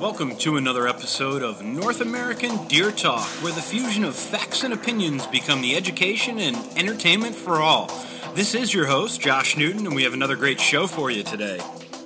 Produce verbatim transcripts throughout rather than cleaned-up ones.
Welcome to another episode of North American Deer Talk, where the fusion of facts and opinions become the education and entertainment for all. This is your host, Josh Newton, and we have another great show for you today.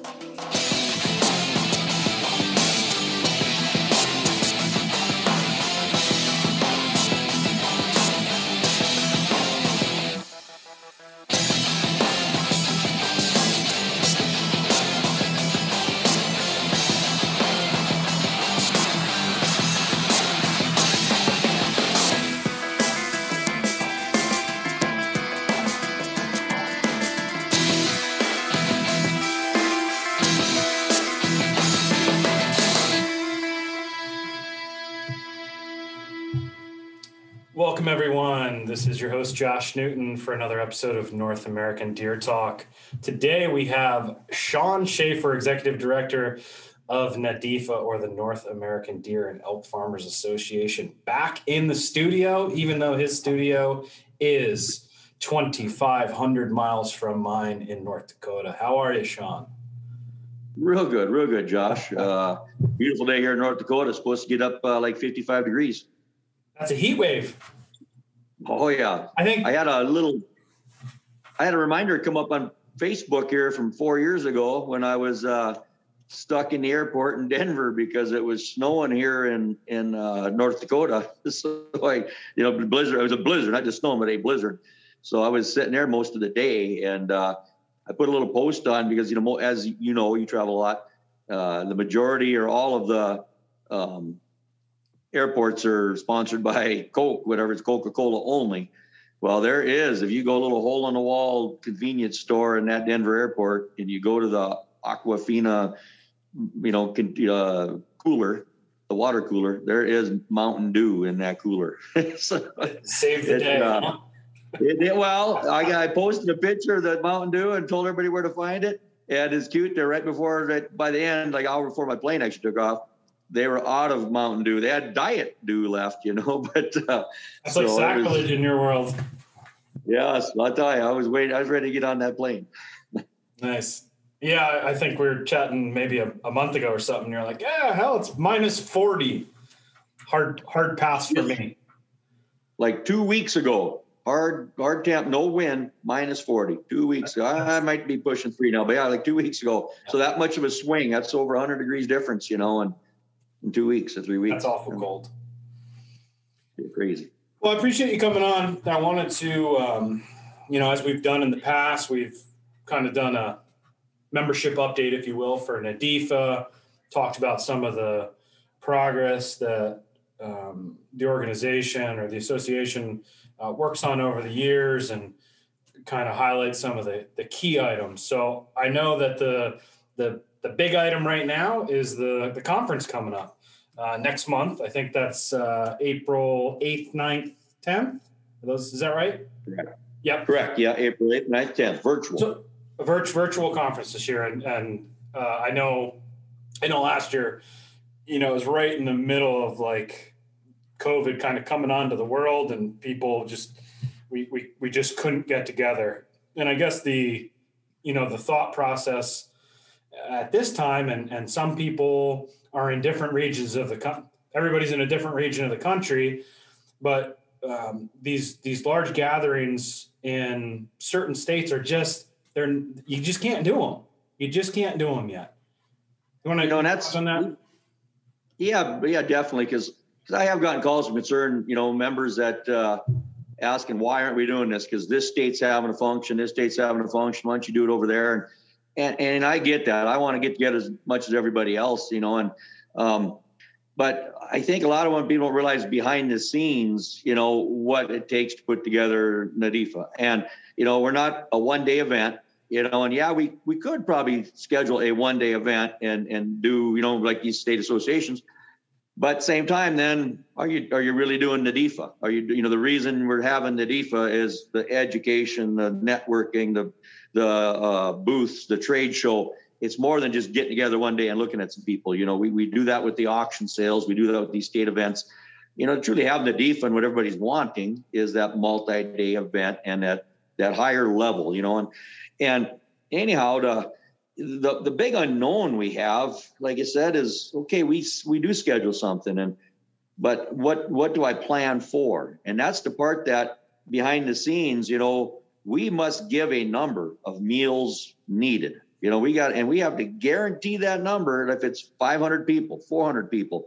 Welcome, everyone. This is your host, Josh Newton, for another episode of North American Deer Talk. Today, we have Sean Schaefer, Executive Director of NADEFA, or the North American Deer and Elk Farmers Association, back in the studio, even though his studio is twenty-five hundred miles from mine in North Dakota. How are you, Sean? Real good, real good, Josh. Uh, beautiful day here in North Dakota. It's supposed to get up uh, like fifty-five degrees. That's a heat wave. Oh yeah. I think I had a little, I had a reminder come up on Facebook here from four years ago when I was uh, stuck in the airport in Denver because it was snowing here in, in uh, North Dakota. So I, you know, blizzard, it was a blizzard, not just snow, but a blizzard. So I was sitting there most of the day, and uh, I put a little post on because, you know, as you know, you travel a lot. Uh, the majority or all of the, um, airports are sponsored by Coke, whatever, it's Coca-Cola only. Well, there is, if you go a little hole in the wall convenience store in that Denver airport and you go to the Aquafina, you know, uh, cooler, the water cooler, there is Mountain Dew in that cooler. So, save the day. Uh, huh? it, it, well, I, I posted a picture of that Mountain Dew and told everybody where to find it. And it's cute there right before, right by the end, like an hour before my plane actually took off. They were out of Mountain Dew. They had Diet Dew left, you know, but uh, that's so like sacrilege was, in your world. Yes, I'll tell you, I was waiting. I was ready to get on that plane. Nice. Yeah, I think we were chatting maybe a, a month ago or something. You're like, yeah, hell, it's minus forty. Hard, hard pass for me. Like two weeks ago, hard, hard temp, no wind, minus forty. Two weeks ago, I, I might be pushing three now, but yeah, like two weeks ago. So that much of a swing. That's over one hundred degrees difference, you know, and. In two weeks or three weeks. That's awful cold. You're crazy. Well, I appreciate you coming on. I wanted to, um, you know, as we've done in the past, we've kind of done a membership update, if you will, for NADEFA, talked about some of the progress that um, the organization or the association uh, works on over the years and kind of highlight some of the, the key items. So I know that the the The big item right now is the, the conference coming up uh, next month. I think that's uh, April eighth, ninth, tenth. Are those, is that right? Correct. Yep. Correct. Yeah, April eighth, ninth, tenth, virtual. So a virt- virtual conference this year. And, and uh, I know, I know last year, you know, it was right in the middle of like COVID kind of coming onto the world and people just, we, we, we just couldn't get together. And I guess the, you know, the thought process at this time, and, and some people are in different regions of the country. Everybody's in a different region of the country, but um, these these large gatherings in certain states are just they're you just can't do them. You just can't do them yet. You want to you know, and that's on that? Yeah, yeah, definitely. Because I have gotten calls from concerned, you know, members that uh, asking why aren't we doing this? Because this state's having a function, this state's having a function. Why don't you do it over there? And And, and I get that. I want to get together as much as everybody else, you know, and, um, but I think a lot of when people don't realize behind the scenes, you know, what it takes to put together NADEFA. And, you know, we're not a one day event, you know, and yeah, we, we could probably schedule a one day event and, and do, you know, like these state associations, but same time, then are you, are you really doing NADEFA? Are you, you know, the reason we're having NADEFA is the education, the networking, the, the uh, booths, the trade show. It's more than just getting together one day and looking at some people. You know, we, we do that with the auction sales. We do that with these state events. You know, truly have NADEFA and what everybody's wanting is that multi-day event and that, that higher level, you know, and, and anyhow, to, the, the big unknown we have, like I said, is, okay, we, we do schedule something, and, but what, what do I plan for? And that's the part that behind the scenes, you know, we must give a number of meals needed. You know, we got, and we have to guarantee that number. If it's five hundred people, four hundred people,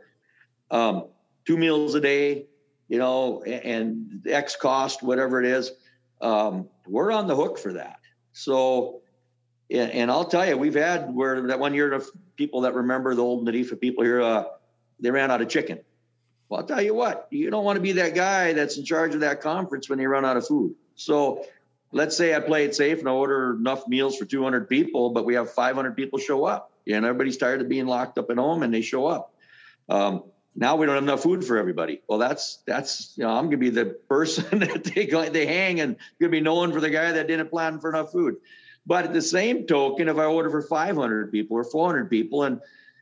um, two meals a day, you know, and X cost, whatever it is, um, we're on the hook for that. So, and, and I'll tell you, we've had where that one year, the people that remember the old Nadifa people here, uh, they ran out of chicken. Well, I'll tell you what, you don't want to be that guy that's in charge of that conference when you run out of food. So let's say I play it safe and I order enough meals for two hundred people, but we have five hundred people show up, and everybody's tired of being locked up at home, and they show up. Um, now we don't have enough food for everybody. Well, that's, that's, you know, I'm going to be the person that they go, they hang, and going to be known for the guy that didn't plan for enough food. But at the same token, if I order for five hundred people or four hundred people, and,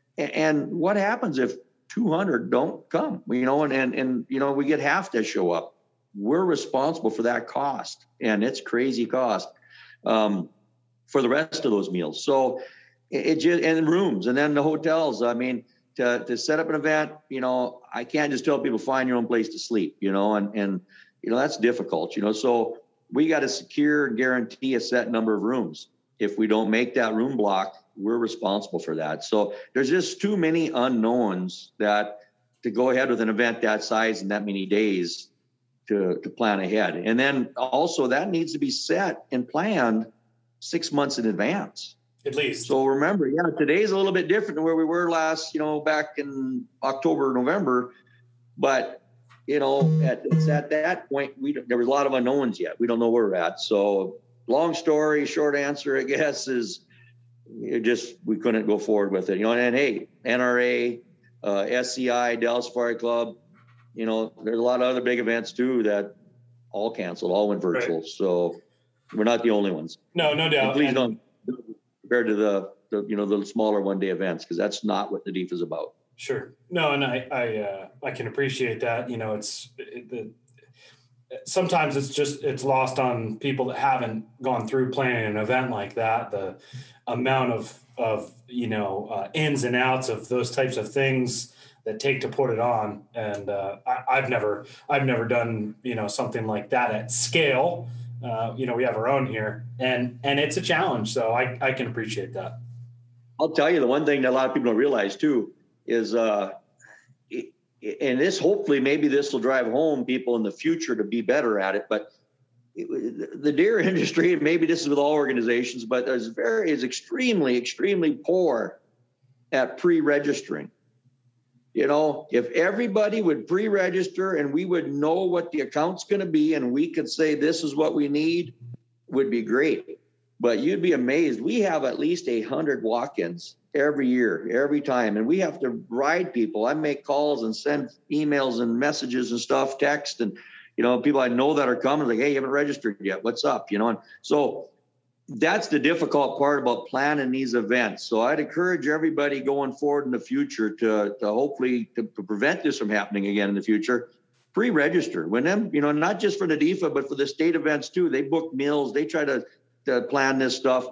and what happens if two hundred don't come, you know, and, and, and, you know, we get half to show up, we're responsible for that cost, and it's crazy cost, um, for the rest of those meals. So it, it just, and rooms, and then the hotels, I mean, to, to set up an event, you know, I can't just tell people find your own place to sleep, you know, and, and, you know, that's difficult, you know, so we got to secure and guarantee a set number of rooms. If we don't make that room block, we're responsible for that. So there's just too many unknowns that to go ahead with an event that size in that many days to, to plan ahead. And then also that needs to be set and planned six months in advance. At least. So remember, yeah, today's a little bit different than where we were last, you know, back in October, November. But, you know, at, it's at that point, we there was a lot of unknowns yet. We don't know where we're at. So long story, short answer, I guess, is it just, we couldn't go forward with it. You know, and hey, N R A, uh, S C I, Dallas Safari Club, you know, there's a lot of other big events too that all canceled, all went virtual. Right. So we're not the only ones. No, no doubt. And please and- don't, compared to the, the, you know, the smaller one day events, because that's not what Nadifa is about. Sure. No, and I, I, uh, I can appreciate that. You know, it's it, the, sometimes it's just, it's lost on people that haven't gone through planning an event like that. The amount of, of, you know, uh, ins and outs of those types of things that take to put it on. And, uh, I, I've never, I've never done, you know, something like that at scale. Uh, you know, we have our own here, and, and it's a challenge. So I, I can appreciate that. I'll tell you, the one thing that a lot of people don't realize too is, uh, it, and this, hopefully maybe this will drive home people in the future to be better at it. But it, the deer industry, and maybe this is with all organizations, but is very, is extremely, extremely poor at pre-registering. You know, if everybody would pre-register and we would know what the account's going to be, and we could say, this is what we need, would be great. But you'd be amazed. We have at least a hundred walk-ins every year, every time. And we have to ride people. I make calls and send emails and messages and stuff, text, and, you know, people I know that are coming, like, hey, you haven't registered yet. What's up? You know, and so that's the difficult part about planning these events. So I'd encourage everybody going forward in the future to, to hopefully to, to prevent this from happening again in the future, pre-register. When them, you know, not just for Nadifa, but for the state events too. They book meals. They try to, to plan this stuff.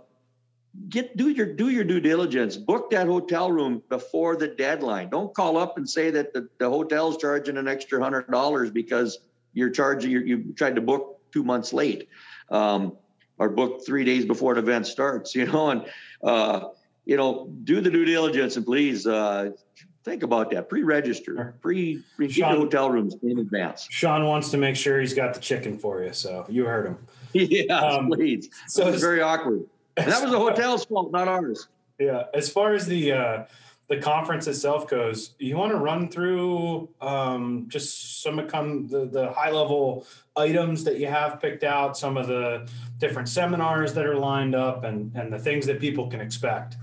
Get do your do your due diligence. Book that hotel room before the deadline. Don't call up and say that the, the hotel's charging an extra hundred dollars because you're charging you you tried to book two months late. Um, or book three days before an event starts, you know, and, uh, you know, do the due diligence, and please uh, think about that. Pre-register, pre, pre get your hotel rooms in advance. Sean wants to make sure he's got the chicken for you. So you heard him. Yeah, um, please. So it's very awkward. And that was the hotel's fault, not ours. Yeah. As far as the, uh, the conference itself goes, you want to run through um, just some of come the, the high level items that you have picked out, some of the different seminars that are lined up, and, and the things that people can expect.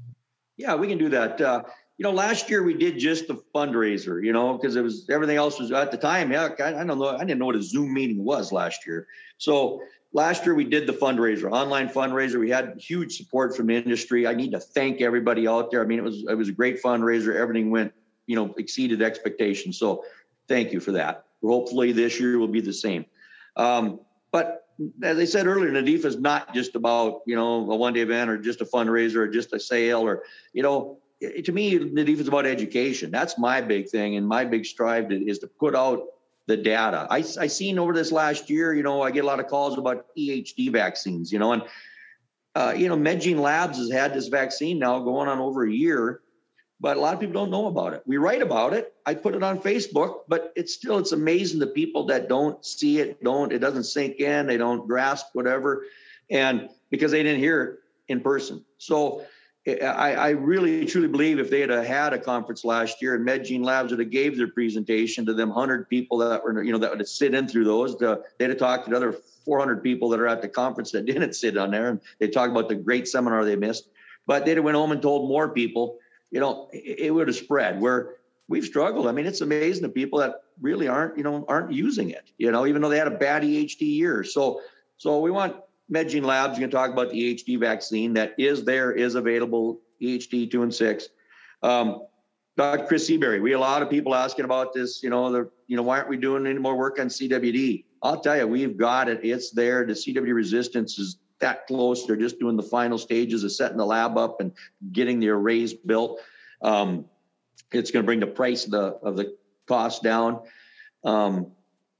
Yeah, we can do that. Uh, you know, last year we did just the fundraiser, you know, because it was everything else was at the time. Yeah, I, I don't know. I didn't know what a Zoom meeting was last year. So last year we did the fundraiser, online fundraiser. We had huge support from the industry. I need to thank everybody out there. I mean, it was it was a great fundraiser. Everything went, you know, exceeded expectations. So thank you for that. Hopefully this year will be the same. Um, but as I said earlier, NADIFA is not just about, you know, a one-day event or just a fundraiser or just a sale or, you know, it, to me, NADIFA is about education. That's my big thing. And my big strive to, is to put out the data. I, I seen over this last year, you know, I get a lot of calls about E H D vaccines, you know, and, uh, you know, Medgene Labs has had this vaccine now going on over a year, but a lot of people don't know about it. We write about it. I put it on Facebook, but it's still, it's amazing the people that don't see it, don't, it doesn't sink in, they don't grasp whatever. And because they didn't hear it in person. So I, I really truly believe if they had had a conference last year and Medgene Labs would have gave their presentation to them one hundred people that were, you know, that would have sit in through those, to, they'd have talked to the other four hundred people that are at the conference that didn't sit on there. And they talk about the great seminar they missed, but they'd have went home and told more people, you know, it, it would have spread where we've struggled. I mean, it's amazing the people that really aren't, you know, aren't using it, you know, even though they had a bad E H D year. So, so we want Medgene Labs, you can talk about the E H D vaccine that is there, is available, E H D two and six. Um, Doctor Chris Seabury, we had a lot of people asking about this, you know, the, you know, why aren't we doing any more work on C W D? I'll tell you, we've got it. It's there. The C W D resistance is that close. They're just doing the final stages of setting the lab up and getting the arrays built. Um, it's going to bring the price of the, of the cost down. Um,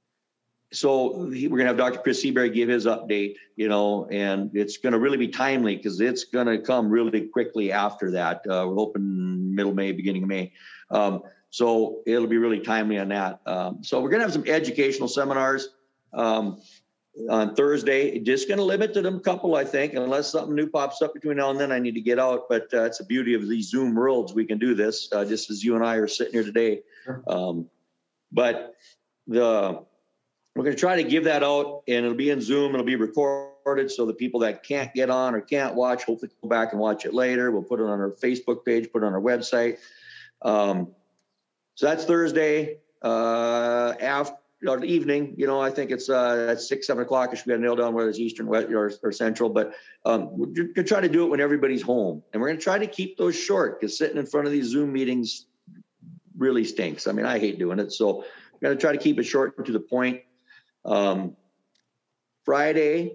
So he, we're going to have Doctor Chris Seabury give his update, you know, and it's going to really be timely because it's going to come really quickly after that. Uh, we're hoping middle May, beginning of May. Um, so it'll be really timely on that. Um, so we're going to have some educational seminars um, on Thursday. Just going to limit to them a couple, I think, unless something new pops up between now and then I need to get out. But uh, it's the beauty of these Zoom worlds. We can do this uh, just as you and I are sitting here today. Sure. Um, but the... We're going to try to give that out, and it'll be in Zoom. It'll be recorded, so the people that can't get on or can't watch, hopefully go back and watch it later. We'll put it on our Facebook page, put it on our website. Um, so that's Thursday uh, after or evening. You know, I think it's uh, at six, seven o'clock. I should be able to nail down whether it's Eastern, West, or, or Central. But um, we're going to try to do it when everybody's home, and we're going to try to keep those short because sitting in front of these Zoom meetings really stinks. I mean, I hate doing it, so we're going to try to keep it short and to the point. Um, Friday,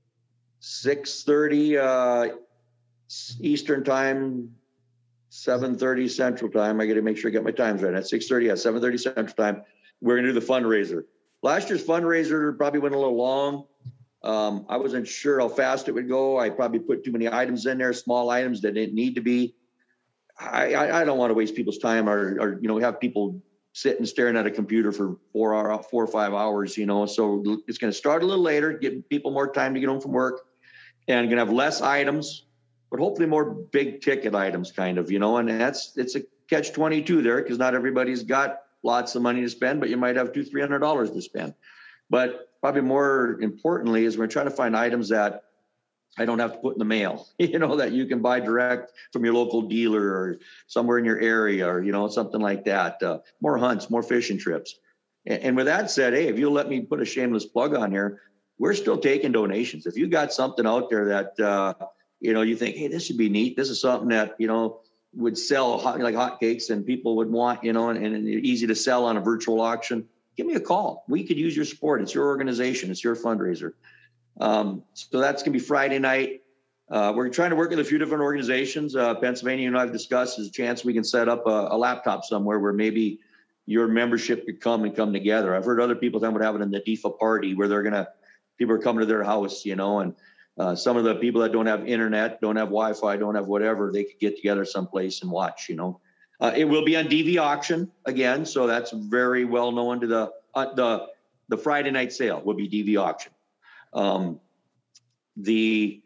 six thirty uh, Eastern time, seven thirty Central time. I got to make sure I get my times right. At six thirty, at seven thirty Central time, we're going to do the fundraiser. Last year's fundraiser probably went a little long. Um, I wasn't sure how fast it would go. I probably put too many items in there, small items that didn't need to be. I, I, I don't want to waste people's time or, or, you know, have people sitting staring at a computer for four hour, four or five hours, you know, so it's going to start a little later, give people more time to get home from work, and going to have less items, but hopefully more big ticket items kind of, you know, and that's, it's a catch twenty-two there because not everybody's got lots of money to spend, but you might have two, three hundred dollars to spend. But probably more importantly is we're trying to find items that I don't have to put in the mail, you know, that you can buy direct from your local dealer or somewhere in your area or, you know, something like that. Uh, more hunts, more fishing trips. And, and with that said, hey, if you'll let me put a shameless plug on here, we're still taking donations. If you got something out there that, uh, you know, you think, hey, this should be neat. This is something that, you know, would sell hot, like hotcakes and people would want, you know, and, and easy to sell on a virtual auction, give me a call. We could use your support. It's your organization. It's your fundraiser. Um, so that's going to be Friday night. Uh, we're trying to work with a few different organizations. Uh, Pennsylvania, you and I have discussed there's a chance we can set up a, a laptop somewhere where maybe your membership could come and come together. I've heard other people talking about having a NADIFA party where they're going to, people are coming to their house, you know, and uh, some of the people that don't have internet, don't have Wi-Fi, don't have whatever, they could get together someplace and watch, you know. Uh, it will be on D V auction again. So that's very well known to the, uh, the, the Friday night sale will be D V auction. Um, the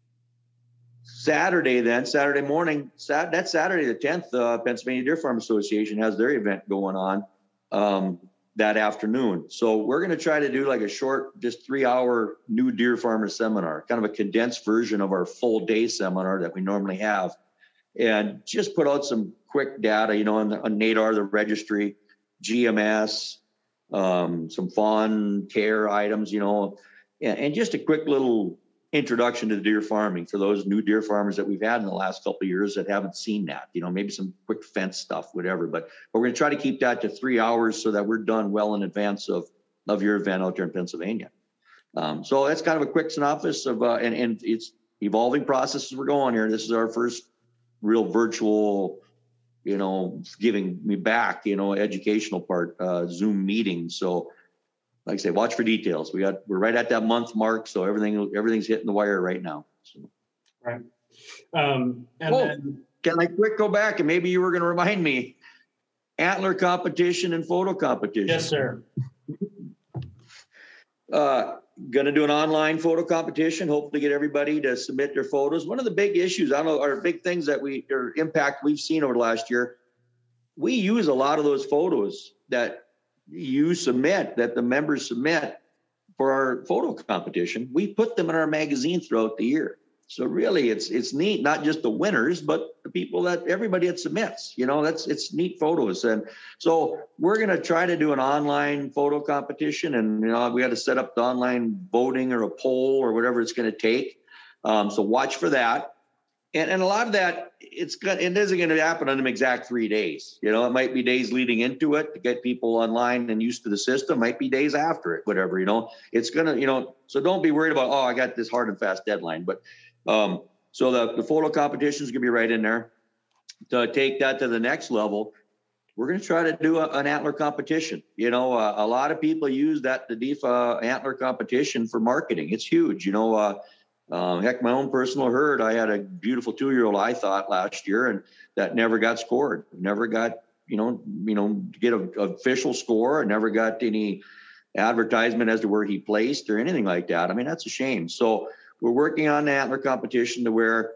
Saturday then, Saturday morning, sat, that Saturday the tenth, uh, Pennsylvania Deer Farm Association has their event going on um, that afternoon. So we're going to try to do like a short, just three hour new deer farmer seminar, kind of a condensed version of our full day seminar that we normally have. And just put out some quick data, you know, on, the, on NADAR, the registry, G M S, um, some fawn care items, you know, and just a quick little introduction to deer farming for those new deer farmers that we've had in the last couple of years that haven't seen that, you know, maybe some quick fence stuff, whatever. But, but we're going to try to keep that to three hours so that we're done well in advance of, of your event out there in Pennsylvania. Um, so that's kind of a quick synopsis of, uh, and, and it's evolving processes we're going here. This is our first real virtual, you know, giving me back, you know, educational part, uh, Zoom meeting. So like I say, watch for details. We got, we're right at that month mark. So everything, everything's hitting the wire right now. So. Right. Um, and oh, then can I quick go back and maybe you were going to remind me, antler competition and photo competition. Yes, sir. Uh, going to do an online photo competition, hopefully get everybody to submit their photos. One of the big issues, I don't know, are big things that we, or impact we've seen over the last year. We use a lot of those photos that you submit, that the members submit for our photo competition. We put them in our magazine throughout the year. So really it's, it's neat, not just the winners, but the people that everybody that submits, you know, that's, it's neat photos. And so we're going to try to do an online photo competition, and, you know, we had to set up the online voting or a poll or whatever it's going to take. Um, so watch for that. And, and a lot of that, it's good. It isn't going to happen in them exact three days. You know, it might be days leading into it to get people online and used to the system. Might be days after it, whatever, you know, it's going to, you know, so don't be worried about, oh, I got this hard and fast deadline, but Um, so the, the photo competition is going to be right in there. To take that to the next level, we're going to try to do a, an antler competition. You know, uh, a lot of people use that, the D I F A antler competition for marketing. It's huge. You know, uh, uh, heck, my own personal herd, I had a beautiful two-year-old, I thought, last year, and that never got scored, never got, you know, you know, get an official score, and never got any advertisement as to where he placed or anything like that. I mean, that's a shame. So we're working on the antler competition to where,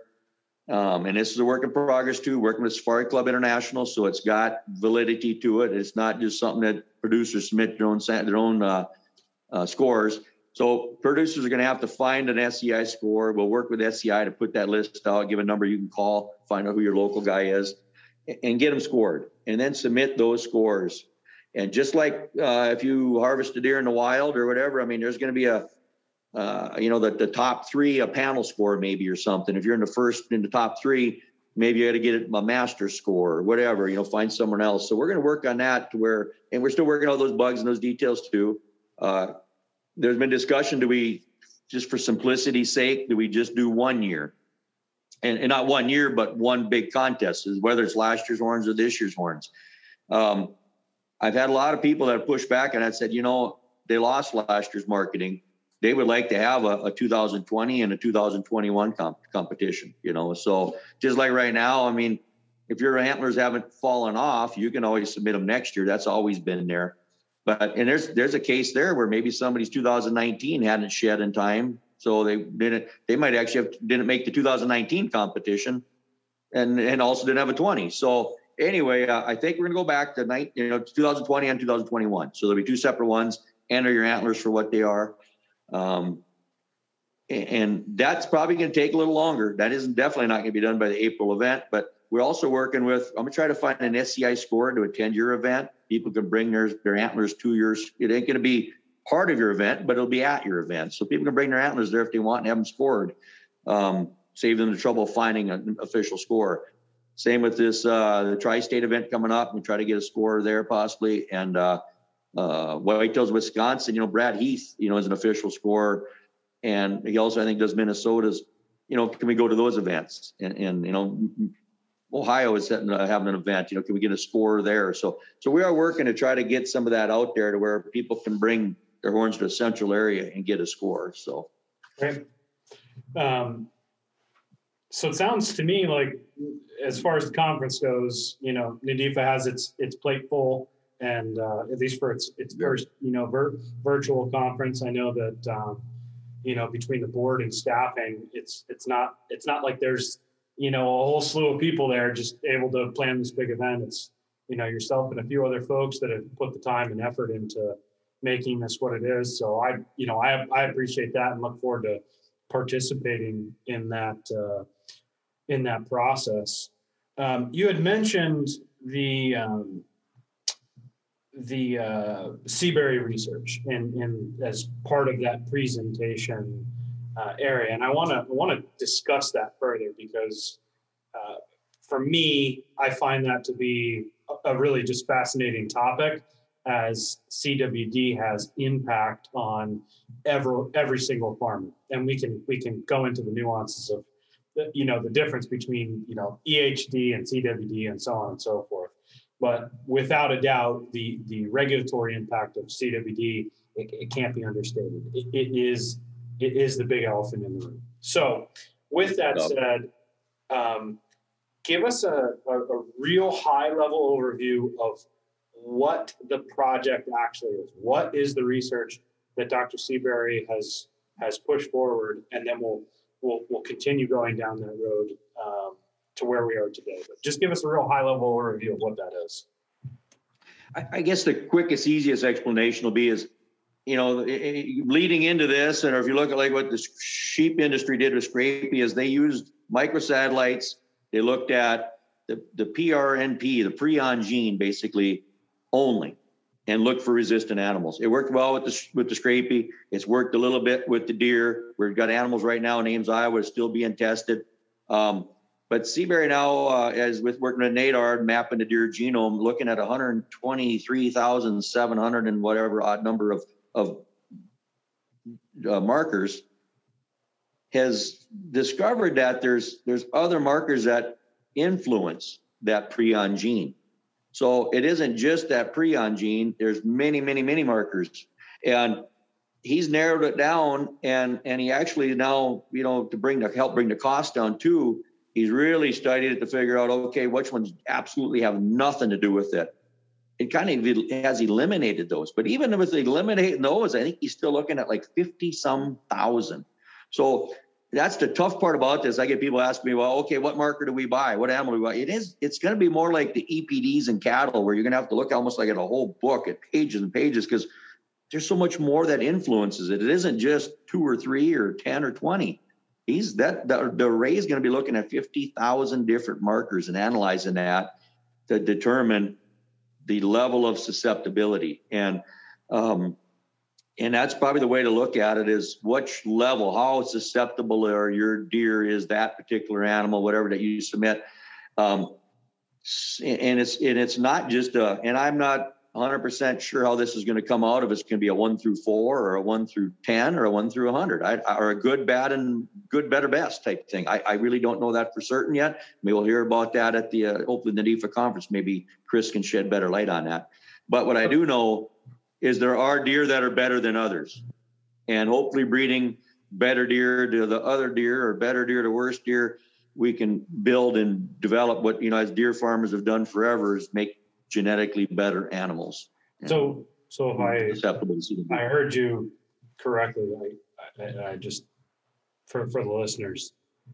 um, and this is a work in progress too, working with Safari Club International. So it's got validity to it. It's not just something that producers submit their own, their own uh, uh, scores. So producers are going to have to find an S C I score. We'll work with S C I to put that list out, give a number you can call, find out who your local guy is, and get them scored, and then submit those scores. And just like uh, if you harvest a deer in the wild or whatever, I mean, there's going to be a, Uh, you know, the, the top three, a panel score maybe or something. If you're in the first, in the top three, maybe you got to get a master score or whatever, you know, find someone else. So we're going to work on that to where, and we're still working on those bugs and those details too. Uh, there's been discussion, do we, just for simplicity's sake, do we just do one year? And, and not one year, but one big contest, whether it's last year's horns or this year's horns. Um, I've had a lot of people that have pushed back, and I said, you know, they lost last year's marketing. They would like to have a, a two thousand twenty and a two thousand twenty-one comp- competition, you know? So just like right now, I mean, if your antlers haven't fallen off, you can always submit them next year. That's always been there. But, and there's, there's a case there where maybe somebody's two thousand nineteen hadn't shed in time. So they didn't, they might actually have, didn't make the two thousand nineteen competition and, and also didn't have a twenty. So anyway, uh, I think we're gonna go back to night, you know, two thousand twenty and two thousand twenty-one. So there'll be two separate ones. Enter your antlers for what they are. Um, and that's probably going to take a little longer. That isn't definitely not going to be done by the April event, but we're also working with, I'm going to try to find an S C I score to attend your event. People can bring their, their antlers to yours. It ain't going to be part of your event, but it'll be at your event. So people can bring their antlers there if they want and have them scored. Um, save them the trouble of finding an official score. Same with this, uh, the tri-state event coming up. We try to get a score there possibly. And, uh, Uh, Whitetails, Wisconsin, you know, Brad Heath, you know, is an official scorer. And he also, I think, does Minnesota's, you know, can we go to those events? And, and you know, Ohio is setting, uh, having an event, you know, can we get a score there? So, so we are working to try to get some of that out there to where people can bring their horns to a central area and get a score. So, right. Um, so it sounds to me like, as far as the conference goes, you know, N D I F A has its, its plate full. And uh, at least for its its first, you know, vir- virtual conference, I know that um, you know, between the board and staffing, it's it's not it's not like there's, you know, a whole slew of people there just able to plan this big event. It's, you know, yourself and a few other folks that have put the time and effort into making this what it is. So I, you know, I I appreciate that and look forward to participating in that uh, in that process. Um, you had mentioned the um, the uh, Seabury research and, and as part of that presentation uh, area. And I want to want to discuss that further because uh, for me, I find that to be a, a really just fascinating topic. as C W D has impact on every every single farmer. And we can we can go into the nuances of the, you know, the difference between, you know, E H D and C W D and so on and so forth. But without a doubt, the the regulatory impact of C W D, it, it can't be understated. It, it is it is the big elephant in the room. So with that said, um, give us a, a, a real high level overview of what the project actually is. What is the research that Doctor Seabury has has pushed forward, and then we'll we'll we'll continue going down that road um, to where we are today. But just give us a real high level overview of what that is. I, I guess the quickest, easiest explanation will be is, you know, leading into this, and if you look at like what the sheep industry did with Scrapie, is they used microsatellites. They looked at the, the P R N P, the prion gene, basically only, and looked for resistant animals. It worked well with the with the Scrapie. It's worked a little bit with the deer. We've got animals right now in Ames, Iowa, still being tested. Um, but Seabury now, uh, as with working with NADAR, mapping the deer genome, looking at one hundred twenty-three thousand seven hundred and whatever odd number of of uh, markers, has discovered that there's there's other markers that influence that prion gene. So it isn't just that prion gene. There's many, many, many markers, and he's narrowed it down. And and he actually now, you know, to bring the help bring the cost down too. He's really studied it to figure out, okay, which ones absolutely have nothing to do with it. It kind of has eliminated those, but even with eliminating those, I think he's still looking at like fifty some thousand. So that's the tough part about this. I get people ask me, well, okay, what marker do we buy? What animal do we buy? It is, it's going to be more like the E P Ds in cattle, where you're going to have to look almost like at a whole book at pages and pages, because there's so much more that influences it. It isn't just two or three or ten or twenty. He's that the, the array is going to be looking at fifty thousand different markers and analyzing that to determine the level of susceptibility. And, um, and that's probably the way to look at it, is which level, how susceptible are your deer is that particular animal, whatever that you submit. Um, and it's, and it's not just a, and I'm not one hundred percent sure how this is going to come out, if it's going to be a one through four or a one through ten or a one through one hundred, I, or a good, bad, and good, better, best type thing. I, I really don't know that for certain yet. Maybe we'll hear about that at the uh, hopefully the N D I F A conference. Maybe Chris can shed better light on that. But what I do know is there are deer that are better than others, and hopefully breeding better deer to the other deer, or better deer to worse deer, we can build and develop what, you know, as deer farmers have done forever, is make genetically better animals. So, so if I, I heard you correctly, I, I, I just, for, for the listeners,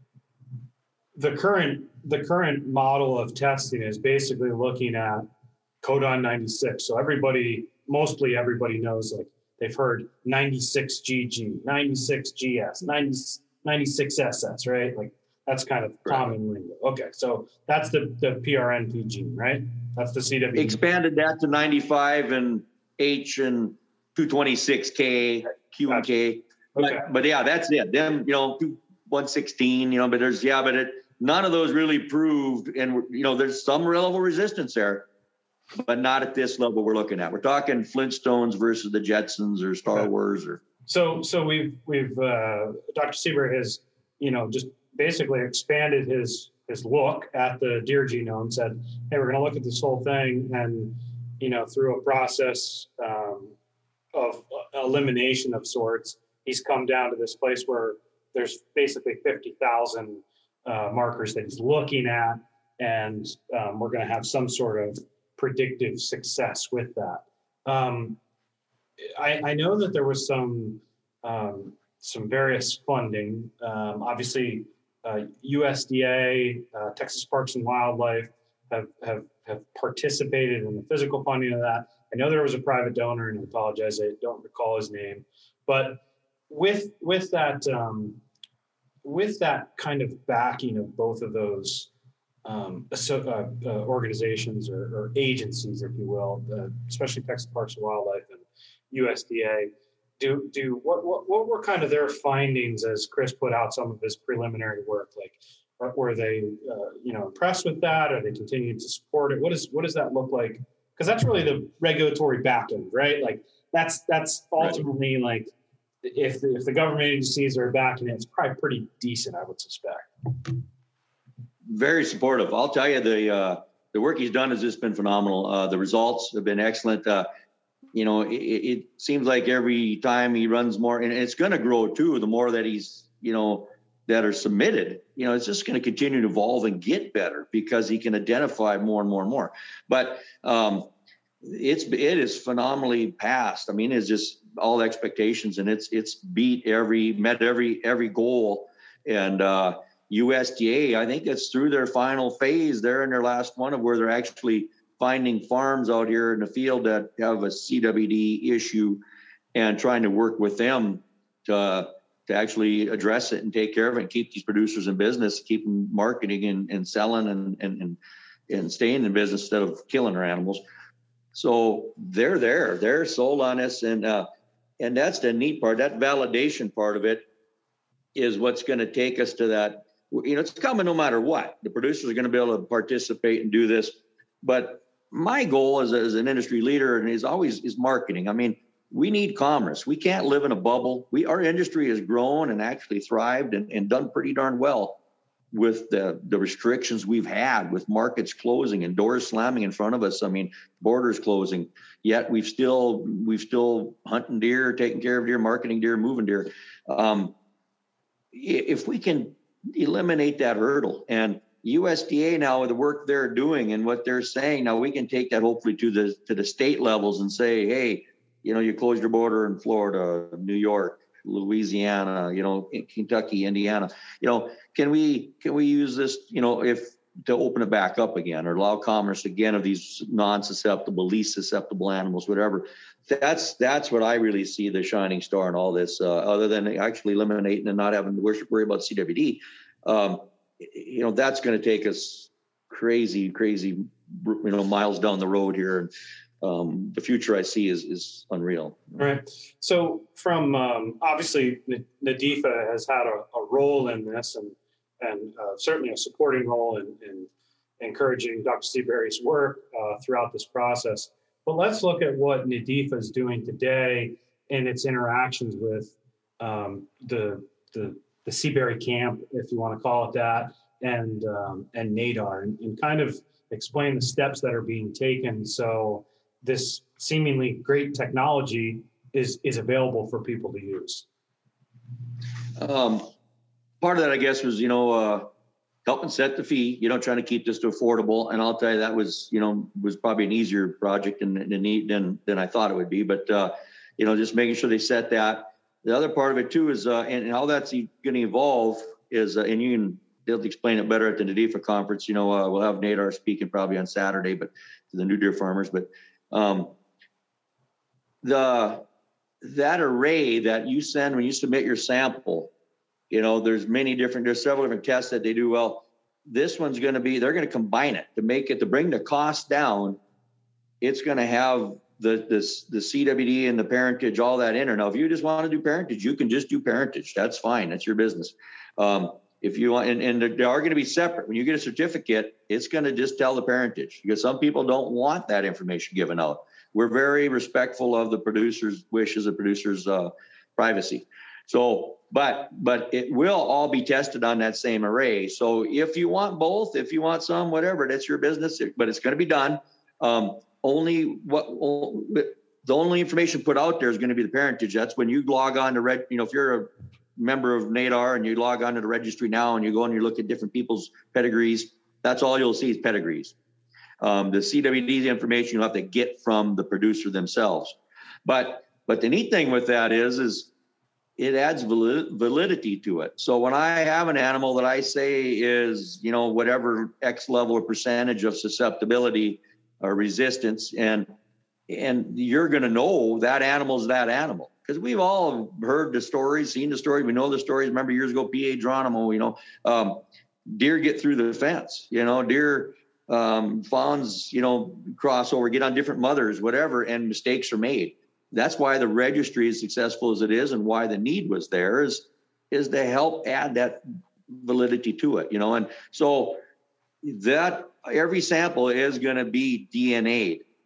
the current, the current model of testing is basically looking at codon ninety-six. So everybody, mostly everybody knows, like they've heard ninety-six G G, ninety-six G S, ninety, ninety-six S S, right? Like that's kind of right. common lingo. Okay. So that's the, the P R N P gene, right? That's the C W D. Expanded that to ninety-five and H and two twenty-six K, Q and K. Okay. But, but yeah, that's it. Them, you know, one sixteen, you know, but there's, yeah, but it, none of those really proved. And, you know, there's some level resistance there, but not at this level we're looking at. We're talking Flintstones versus the Jetsons or Star okay. Wars or. So, so we've, we've, uh, Doctor Seabury has, you know, just basically expanded his, his look at the deer genome, said, hey, we're going to look at this whole thing, and, you know, through a process um, of elimination of sorts, he's come down to this place where there's basically fifty thousand uh, markers that he's looking at, and um, we're going to have some sort of predictive success with that. Um, I, I know that there was some um, some various funding, um, obviously. Uh, U S D A, uh, Texas Parks and Wildlife have, have have participated in the physical funding of that. I know there was a private donor, and I apologize, I don't recall his name. But with with that um, with that kind of backing of both of those um, so, uh, uh, organizations or, or agencies, if you will, uh, especially Texas Parks and Wildlife and U S D A. Do do what, what what were kind of their findings as Chris put out some of his preliminary work? Like, were they uh, you know impressed with that? Are they continuing to support it? What is what does that look like because that's really the regulatory back end, right? Like that's that's ultimately right. Like if the, if the government agencies are backing it, it's probably pretty decent, I would suspect. Very supportive. I'll tell you, the uh, the work he's done has just been phenomenal. Uh, the results have been excellent. Uh, you know, it, it seems like every time he runs more, and it's going to grow too, the more that he's, you know, that are submitted, you know, it's just going to continue to evolve and get better because he can identify more and more and more. But um, it's it is phenomenally passed. I mean, it's just all expectations, and it's it's beat every met every every goal. And uh, U S D A, I think it's through their final phase. They're in their last one of where they're actually finding farms out here in the field that have a C W D issue and trying to work with them to to actually address it and take care of it and keep these producers in business, keep them marketing and, and selling and, and, and, and staying in business instead of killing their animals. So they're there, they're sold on us. And, uh, and that's the neat part. That validation part of it is what's going to take us to that. You know, it's coming no matter what. The producers are going to be able to participate and do this. But my goal as, a, as an industry leader and is always is marketing. I mean, we need commerce. We can't live in a bubble. We our industry has grown and actually thrived and, and done pretty darn well with the, the restrictions we've had with markets closing and doors slamming in front of us. I mean, borders closing. Yet we've still we've still hunting deer, taking care of deer, marketing deer, moving deer. Um, if we can eliminate that hurdle, and U S D A now with the work they're doing and what they're saying, now we can take that hopefully to the to the state levels and say, hey, you know, you closed your border in Florida, New York, Louisiana, you know, Kentucky, Indiana. You know, can we can we use this, you know, if to open it back up again or allow commerce again of these non-susceptible, least susceptible animals, whatever. That's that's what I really see the shining star in all this, uh, other than actually eliminating and not having to worry about C W D. Um, you know, that's going to take us crazy, crazy, you know, miles down the road here. And um, the future I see is is unreal. All right. So from um, obviously NADEFA has had a, a role in this, and and uh, certainly a supporting role in, in encouraging Doctor Seabury's work uh, throughout this process. But let's look at what NADEFA is doing today in its interactions with um, the the the Seabury camp, if you want to call it that, and um, and NADAR, and, and kind of explain the steps that are being taken so this seemingly great technology is is available for people to use. Um, part of that, I guess, was, you know, uh, helping set the fee, you know, trying to keep this to affordable. And I'll tell you, that was, you know, was probably an easier project than than than, than I thought it would be. But, uh, you know, just making sure they set that. The other part of it, too, is, uh, and, and how that's going to evolve is, uh, and you can, they'll explain it better at the NADEFA conference. You know, uh, we'll have NADAR speaking probably on Saturday, but to the new deer farmers. But um, the that array that you send when you submit your sample, you know, there's many different, there's several different tests that they do. Well, this one's going to be, they're going to combine it to make it, to bring the cost down. It's going to have the, the, the C W D and the parentage, all that in there. Now, if you just want to do parentage, you can just do parentage. That's fine. That's your business. Um, if you want, and, and they are going to be separate. When you get a certificate, it's going to just tell the parentage, because some people don't want that information given out. We're very respectful of the producer's wishes, the producer's uh, privacy. So, but but it will all be tested on that same array. So if you want both, if you want some, whatever, that's your business. But it's going to be done. Um, only what the only information put out there is going to be the parentage. That's when you log on to red. You know, if you're a member of NADAR and you log on to the registry now and you go and you look at different people's pedigrees, that's all you'll see is pedigrees. Um, the C W D information you'll have to get from the producer themselves. But but the neat thing with that is is it adds validity to it. So when I have an animal that I say is, you know, whatever X level or percentage of susceptibility or resistance, and and you're going to know that animal's that animal. Because we've all heard the stories, seen the stories, we know the stories. Remember years ago, P A Geronimo, you know, um, deer get through the fence, you know, deer, um, fawns, you know, cross over, get on different mothers, whatever, and mistakes are made. That's why the registry is successful as it is, and why the need was there is, is to help add that validity to it, you know. And so that every sample is going to be D N A'd.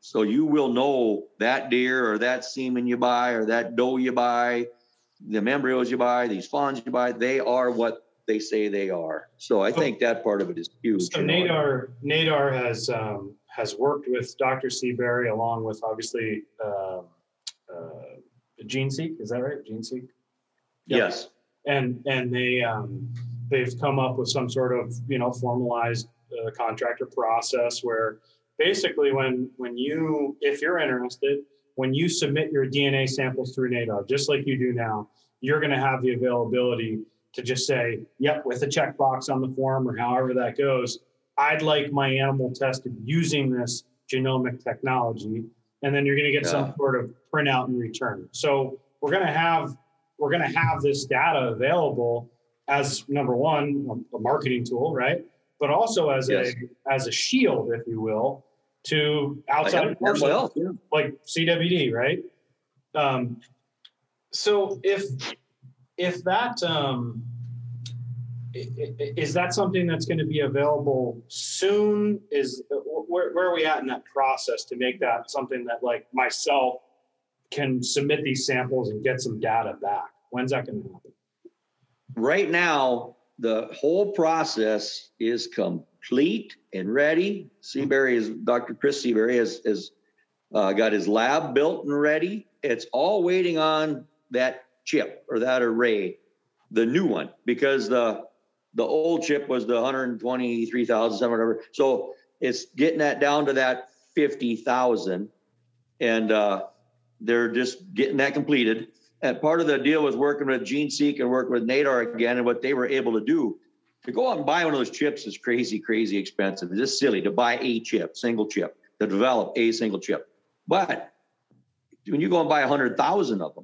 So you will know that deer or that semen you buy or that doe you buy, the embryos you buy, these fawns you buy, they are what they say they are. So I think that part of it is huge. So NADAR, NADAR has um, has worked with Doctor Seabury along with obviously uh, uh, GeneSeek. Is that right? GeneSeek. Yep. Yes. And and they um, they've come up with some sort of you know formalized uh, contractor process where basically when when you if you're interested, when you submit your D N A samples through NADAR, just like you do now, you're going to have the availability to just say, yep, with a checkbox on the form or however that goes, I'd like my animal tested using this genomic technology. And then you're going to get yeah. some sort of printout and return. So we're going to have, we're going to have this data available as number one, a marketing tool, right? But also as yes. a, as a shield, if you will, to outside like, health, yeah. like C W D, right? Um, so if, If that um, is that something that's going to be available soon? Is where, where are we at in that process to make that something that like myself can submit these samples and get some data back? When's that going to happen? Right now, the whole process is complete and ready. Seabury is Doctor Chris Seabury has, has uh, got his lab built and ready. It's all waiting on that chip or that array, the new one, because the the old chip was the one hundred twenty-three thousand, seven hundred. So it's getting that down to that fifty thousand, and uh, they're just getting that completed. And part of the deal was working with GeneSeek and working with NADAR again, and what they were able to do to go out and buy one of those chips is crazy, crazy expensive. It's just silly to buy a chip, single chip, to develop a single chip. But when you go and buy a hundred thousand of them,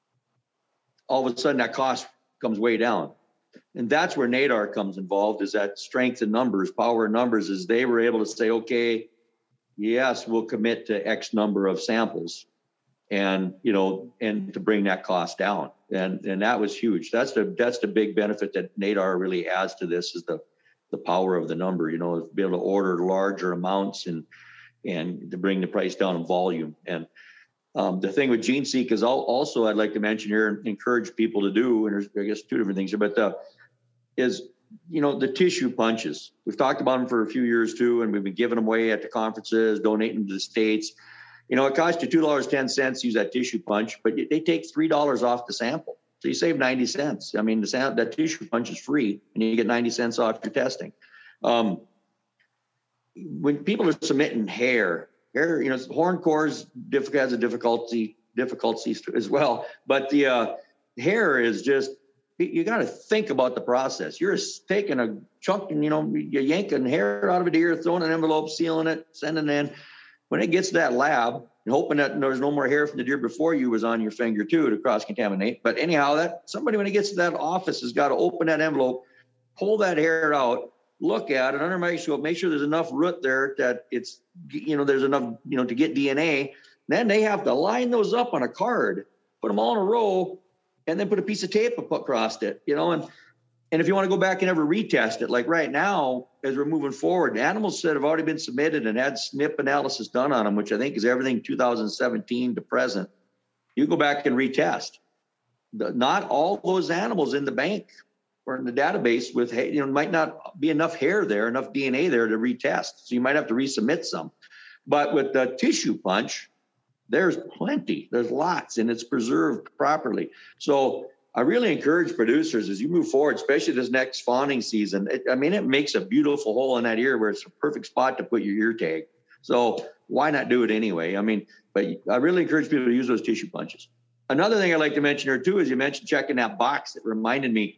all of a sudden that cost comes way down. And that's where NADAR comes involved, is that strength in numbers, power in numbers, is they were able to say, okay, yes, we'll commit to X number of samples and, you know, and to bring that cost down. And and that was huge. That's the that's the big benefit that NADAR really adds to this, is the the power of the number, you know, to be able to order larger amounts and and to bring the price down in volume. And Um, the thing with GeneSeek is also I'd like to mention here and encourage people to do, and there's, I guess, two different things here, but uh, is, you know, the tissue punches. We've talked about them for a few years too, and we've been giving them away at the conferences, donating them to the states. You know, it costs you two dollars and ten cents to use that tissue punch, but they take three dollars off the sample. So you save ninety cents. I mean, the sam- that tissue punch is free, and you get ninety cents off your testing. Um, when people are submitting hair, Hair, you know, horn cores difficult has a difficulty difficulties as well, but the uh, hair is just, you got to think about the process. You're taking a chunk and, you know, you're yanking hair out of a deer, throwing an envelope, sealing it, sending it in. When it gets to that lab, and hoping that there's no more hair from the deer before you was on your finger too to cross contaminate. But anyhow, that somebody when it gets to that office has got to open that envelope, pull that hair out, look at it under a microscope, make sure there's enough root there that it's, you know, there's enough, you know, to get D N A. Then they have to line those up on a card, put them all in a row, and then put a piece of tape across it, you know, and, and if you want to go back and ever retest it, like right now, as we're moving forward, animals that have already been submitted and had S N P analysis done on them, which I think is everything two thousand seventeen to present, you go back and retest. The, not all those animals in the bank or in the database with, you know, might not be enough hair there, enough D N A there to retest. So you might have to resubmit some. But with the tissue punch, there's plenty, there's lots, and it's preserved properly. So I really encourage producers as you move forward, especially this next fawning season. It, I mean, it makes a beautiful hole in that ear where it's a perfect spot to put your ear tag. So why not do it anyway? I mean, but I really encourage people to use those tissue punches. Another thing I'd like to mention here too is you mentioned checking that box. It reminded me,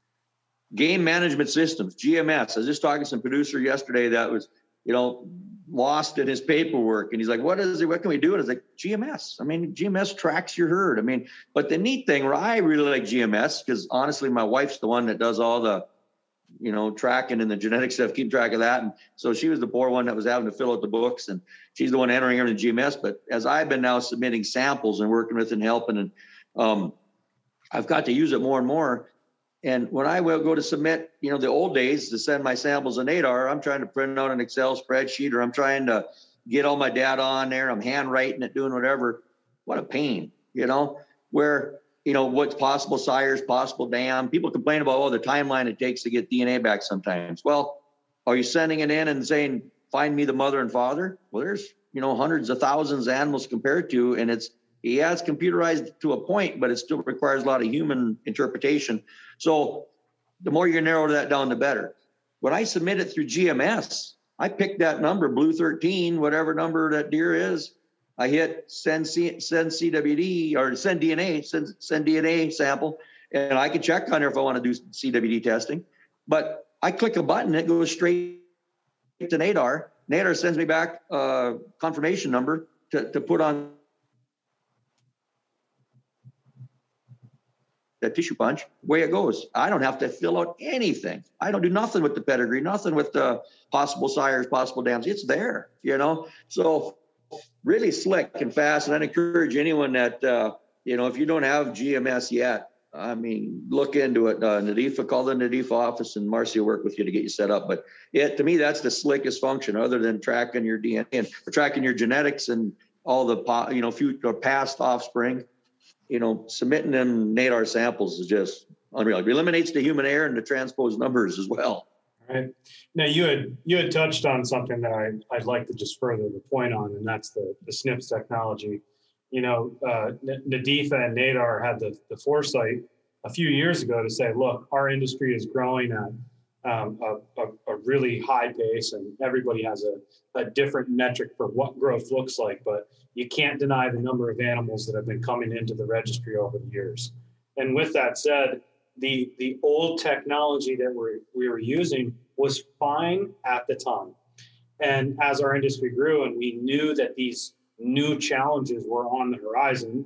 game management systems, G M S. I was just talking to some producer yesterday that was, you know, lost in his paperwork. And he's like, what is it? What can we do? And I was like, G M S. I mean, G M S tracks your herd. I mean, but the neat thing, I really like G M S because honestly, my wife's the one that does all the, you know, tracking and the genetic stuff, keep track of that. And so she was the poor one that was having to fill out the books, and she's the one entering everything in G M S. But as I've been now submitting samples and working with and helping, and um, I've got to use it more and more. And when I will go to submit, you know, the old days to send my samples in NADAR, I'm trying to print out an Excel spreadsheet, or I'm trying to get all my data on there. I'm handwriting it, doing whatever. What a pain, you know, where, you know, what's possible sires, possible dam. People complain about, oh, the timeline it takes to get D N A back sometimes. Well, are you sending it in and saying, find me the mother and father? Well, there's, you know, hundreds of thousands of animals compared to, and it's, yeah, it's computerized to a point, but it still requires a lot of human interpretation. So the more you can narrow that down, the better. When I submit it through G M S, I pick that number, blue thirteen, whatever number that deer is. I hit send C, send C W D or send D N A, send, send D N A sample, and I can check on there if I want to do C W D testing. But I click a button, it goes straight to NADAR. NADAR sends me back a confirmation number to, to put on that tissue punch. Way it goes. I don't have to fill out anything. I don't do nothing with the pedigree, nothing with the possible sires, possible dams. It's there, you know. So really slick and fast. And I'd encourage anyone that, uh, you know, if you don't have G M S yet, I mean, look into it. Uh, NADIFA, call the NADIFA office and Marcy will work with you to get you set up. But it, to me, that's the slickest function other than tracking your D N A and tracking your genetics and all the, you know, future past offspring. You know, submitting them NADAR samples is just unreal. It eliminates the human error and the transposed numbers as well. Right. Now you had you had touched on something that I I'd like to just further the point on, and that's the the S N Ps technology. You know, uh, NADIFA and NADAR had the the foresight a few years ago to say, look, our industry is growing at um, a, a, a really high pace, and everybody has a, a different metric for what growth looks like, but you can't deny the number of animals that have been coming into the registry over the years. And with that said, the the old technology that we're, we were using was fine at the time. And as our industry grew and we knew that these new challenges were on the horizon,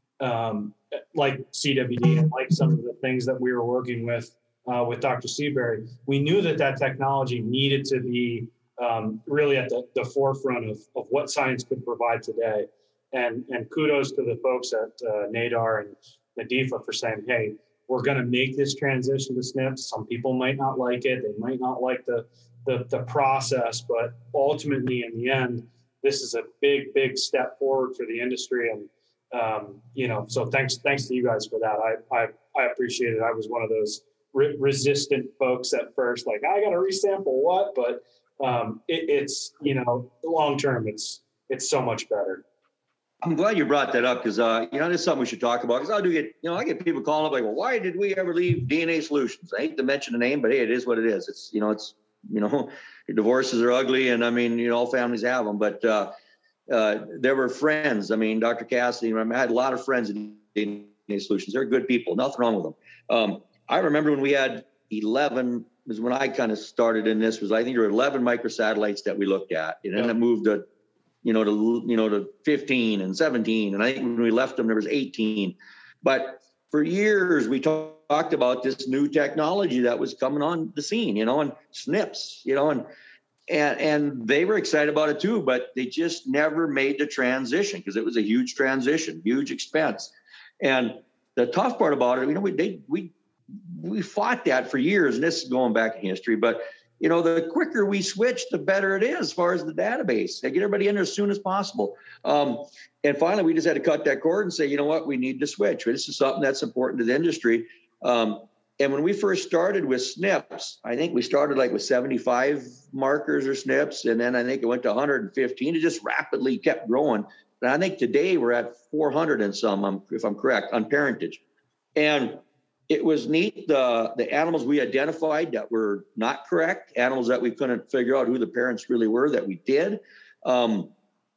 um, like C W D and like some of the things that we were working with uh, with Doctor Seabury, we knew that that technology needed to be um, really at the, the forefront of, of what science could provide today. And, and kudos to the folks at uh, NADAR and NADIFA for saying, hey, we're going to make this transition to S N Ps. Some people might not like it. They might not like the, the, the process, but ultimately in the end, this is a big, big step forward for the industry. And, um, you know, so thanks, thanks to you guys for that. I, I, I appreciate it. I was one of those re- resistant folks at first, like, I got to resample what, but um, it, it's, you know, long-term, it's, it's so much better. I'm glad you brought that up because, uh, you know, this is something we should talk about because I do get, you know, I get people calling up like, well, why did we ever leave D N A Solutions? I hate to mention the name, but hey, it is what it is. It's, you know, it's, you know, divorces are ugly and I mean, you know, all families have them, but uh, uh, there were friends. I mean, Doctor Cassidy, I had a lot of friends in D N A Solutions. They're good people, nothing wrong with them. Um, I remember when we had eleven, was when I kind of started in this was, I think there were eleven microsatellites that we looked at and then it moved to, you know, to, you know, to fifteen and seventeen. And I think when we left them, there was eighteen. But for years, we talk, talked about this new technology that was coming on the scene, you know, and S N Ps, you know, and, and, and they were excited about it too, but they just never made the transition because it was a huge transition, huge expense. And the tough part about it, you know, we, they, we, we fought that for years, and this is going back in history, but you know, the quicker we switch, the better it is as far as the database. They get everybody in there as soon as possible. Um, and finally, we just had to cut that cord and say, you know what, we need to switch. This is something that's important to the industry. Um, and when we first started with S N Ps, I think we started like with seventy-five markers or S N Ps, and then I think it went to one hundred fifteen. It just rapidly kept growing. And I think today we're at four hundred and some, if I'm correct, on parentage. And it was neat, the, the animals we identified that were not correct, animals that we couldn't figure out who the parents really were, that we did. Um,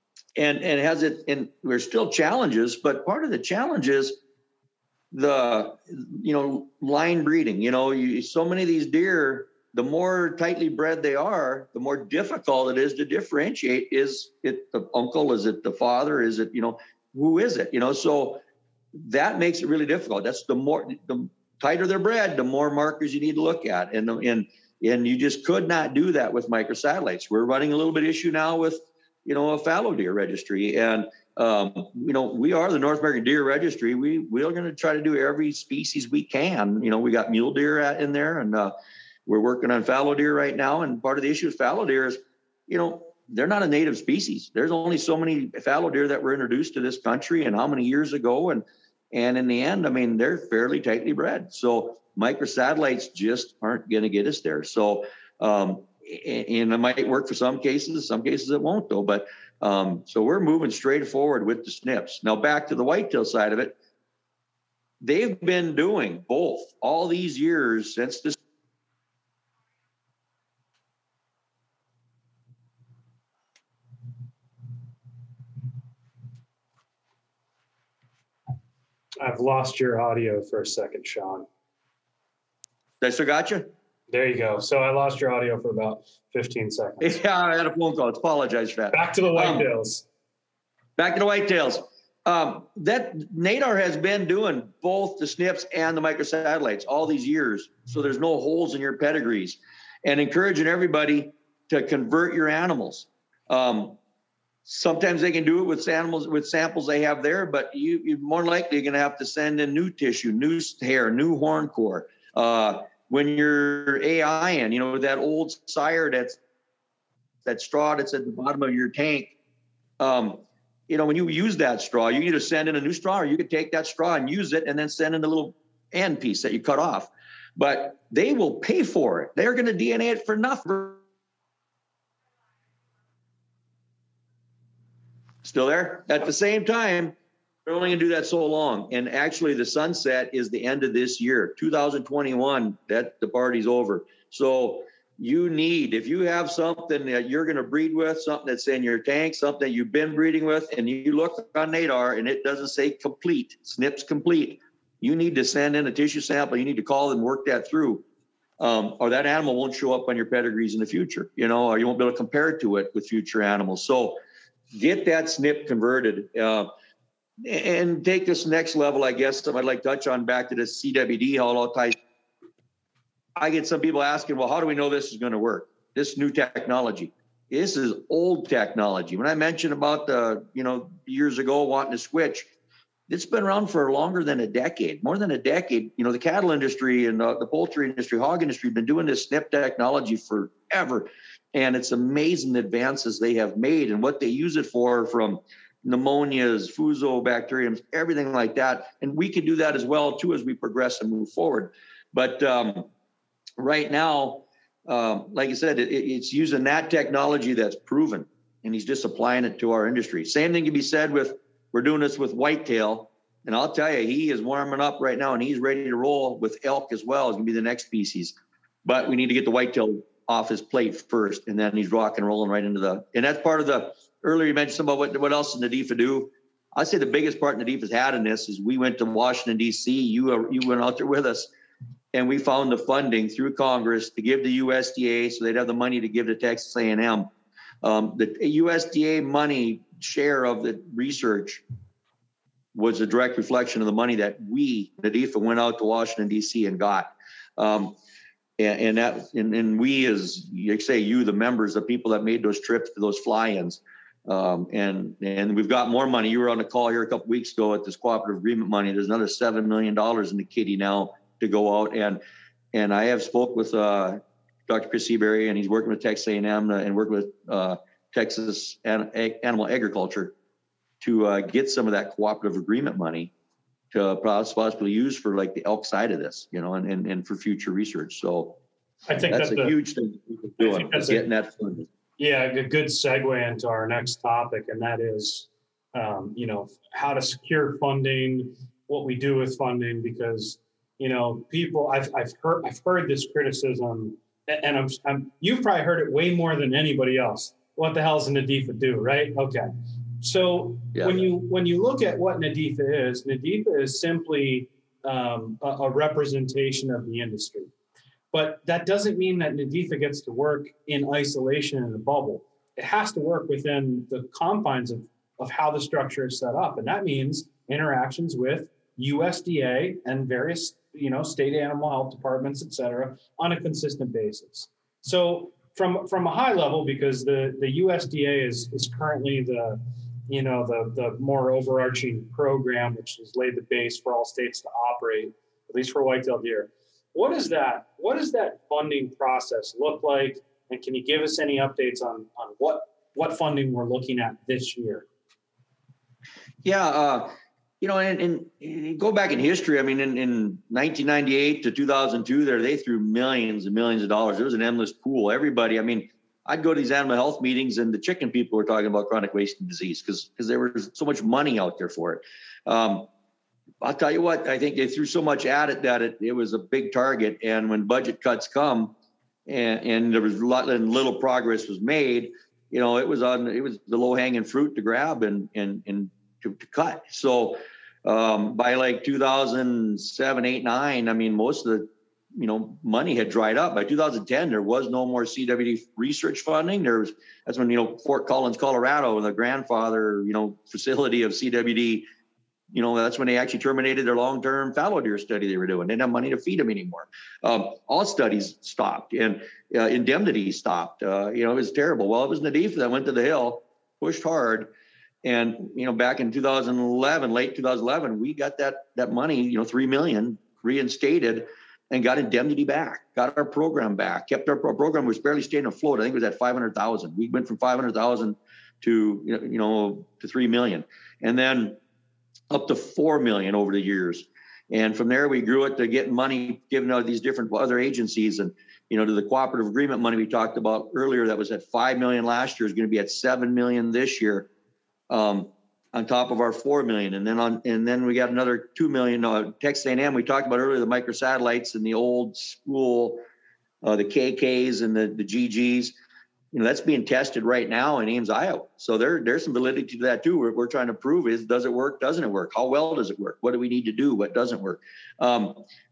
and and has it, and there's still challenges, but part of the challenge is the, you know, line breeding. You know, you, so many of these deer, the more tightly bred they are, the more difficult it is to differentiate. Is it the uncle? Is it the father? Is it, you know, who is it? You know, so that makes it really difficult. That's the more, the tighter they're bred, the more markers you need to look at. And, and, and you just could not do that with microsatellites. We're running a little bit issue now with, you know, a fallow deer registry. And, um, you know, we are the North American Deer Registry. We, we're going to try to do every species we can. You know, we got mule deer at, in there, and uh, we're working on fallow deer right now. And part of the issue with fallow deer is, you know, they're not a native species. There's only so many fallow deer that were introduced to this country and how many years ago. And, and in the end, I mean, they're fairly tightly bred. So microsatellites just aren't going to get us there. So, um, and it might work for some cases, some cases it won't though. But, um, so we're moving straight forward with the snips. Now back to the whitetail side of it. They've been doing both all these years since this. I've lost your audio for a second, Sean. Did I still got you? There you go. So I lost your audio for about fifteen seconds. Yeah, I had a phone call. Apologize for that. Back to the whitetails. Um, back to the whitetails. Um, that NADAR has been doing both the snips and the microsatellites all these years. So there's no holes in your pedigrees, and encouraging everybody to convert your animals. Um, Sometimes they can do it with animals, with samples they have there, but you, you're more likely going to have to send in new tissue, new hair, new horn core. Uh, when you're A I in, you know, that old sire, that's that straw that's at the bottom of your tank. Um, you know, when you use that straw, you either send in a new straw or you could take that straw and use it and then send in a little end piece that you cut off. But they will pay for it. They're going to D N A it for nothing. Still there? At the same time, they're only going to do that so long. And actually, the sunset is the end of this year, two thousand twenty-one. That the party's over. So you need, if you have something that you're going to breed with, something that's in your tank, something that you've been breeding with, and you look on NADAR and it doesn't say complete, snips complete, you need to send in a tissue sample. You need to call and work that through. Um, or that animal won't show up on your pedigrees in the future, you know, or you won't be able to compare it to it with future animals. So get that snip converted, uh, and take this next level. I guess I'd like to touch on back to the C W D, how it all ties. I get some people asking, well, how do we know this is going to work? This new technology. This is old technology. When I mentioned about the, you know, years ago wanting to switch, it's been around for longer than a decade, more than a decade. You know, the cattle industry and uh, the poultry industry, hog industry have been doing this snip technology forever. And it's amazing the advances they have made and what they use it for, from pneumonias, fusobacteriums, everything like that. And we can do that as well, too, as we progress and move forward. But um, right now, um, like I said, it, it's using that technology that's proven, and he's just applying it to our industry. Same thing can be said with, we're doing this with whitetail. And I'll tell you, he is warming up right now, and he's ready to roll with elk as well. It's going to be the next species. But we need to get the whitetail off his plate first, and then he's rock and rolling right into the, and that's part of the, earlier you mentioned about what, what else does NADIFA do? I'd say the biggest part NADIFA's had in this is we went to Washington, D C, you, you went out there with us, and we found the funding through Congress to give the U S D A so they'd have the money to give to Texas A and M. Um, the U S D A money share of the research was a direct reflection of the money that we, NADIFA, went out to Washington, D C and got. Um, And, and that, and, and we, as you say, you, the members, the people that made those trips to those fly-ins, um, and and we've got more money. You were on the call here a couple weeks ago at this cooperative agreement money. There's another seven million dollars in the kitty now to go out, and and I have spoke with uh, Doctor Chris Seabury, and he's working with Texas A and M and working with uh, Texas An- Animal Agriculture to uh, get some of that cooperative agreement money to possibly use for like the elk side of this, you know, and, and, and for future research. So I think that's, that's a, a huge thing we can do, is getting a, that funded. Yeah, a good segue into our next topic, and that is, um, you know, how to secure funding, what we do with funding, because, you know, people, I've, I've heard, I've heard this criticism, and I'm, I'm, you've probably heard it way more than anybody else. What the hell does NADIFA do, right? Okay. So yeah. when you when you look at what NADIFA is, NADIFA is simply um, a, a representation of the industry. But that doesn't mean that NADIFA gets to work in isolation in a bubble. It has to work within the confines of, of how the structure is set up. And that means interactions with U S D A and various, you know, state animal health departments, et cetera, on a consistent basis. So from from a high level, because the, the U S D A is, is currently the, you know, the, the more overarching program, which has laid the base for all states to operate, at least for whitetail deer. What is that? What does that funding process look like? And can you give us any updates on, on what what funding we're looking at this year. Yeah, uh, you know, and, and, and go back in history. I mean, in, in nineteen ninety-eight to two thousand two, there they threw millions and millions of dollars. It was an endless pool. Everybody, I mean, I'd go to these animal health meetings, and the chicken people were talking about chronic wasting disease because because there was so much money out there for it. Um, I'll tell you what, I think they threw so much at it that it, it was a big target. And when budget cuts come, and, and there was a lot and little progress was made, you know, it was on it was the low hanging fruit to grab and and and to, to cut. So um, by like two thousand seven, eight, nine, I mean, most of the you know, money had dried up. By two thousand ten, there was no more C W D research funding. There was, that's when, you know, Fort Collins, Colorado, the grandfather, you know, facility of C W D, you know, that's when they actually terminated their long-term fallow deer study they were doing. They didn't have money to feed them anymore. Um, all studies stopped, and uh, indemnity stopped. Uh, you know, it was terrible. Well, it was NADIFA that went to the Hill, pushed hard. And, you know, back in two thousand eleven, late two thousand eleven, we got that, that money, you know, three million reinstated, and got indemnity back, got our program back, kept our, our program was barely staying afloat. I think it was at five hundred thousand. We went from five hundred thousand to, you know, to three million, and then up to four million over the years. And from there, we grew it to getting money given out of these different other agencies. And, you know, to the cooperative agreement money we talked about earlier, that was at five million last year, is going to be at seven million this year. Um, on top of our four million. And then on, and then we got another two million, uh, Texas A and M. We talked about earlier, the microsatellites and the old school, uh, the K Ks and the, the G Gs, you know, that's being tested right now in Ames, Iowa. So there, there's some validity to that too. We're, we're trying to prove is, does it work? Doesn't it work? How well does it work? What do we need to do? What doesn't work? Um,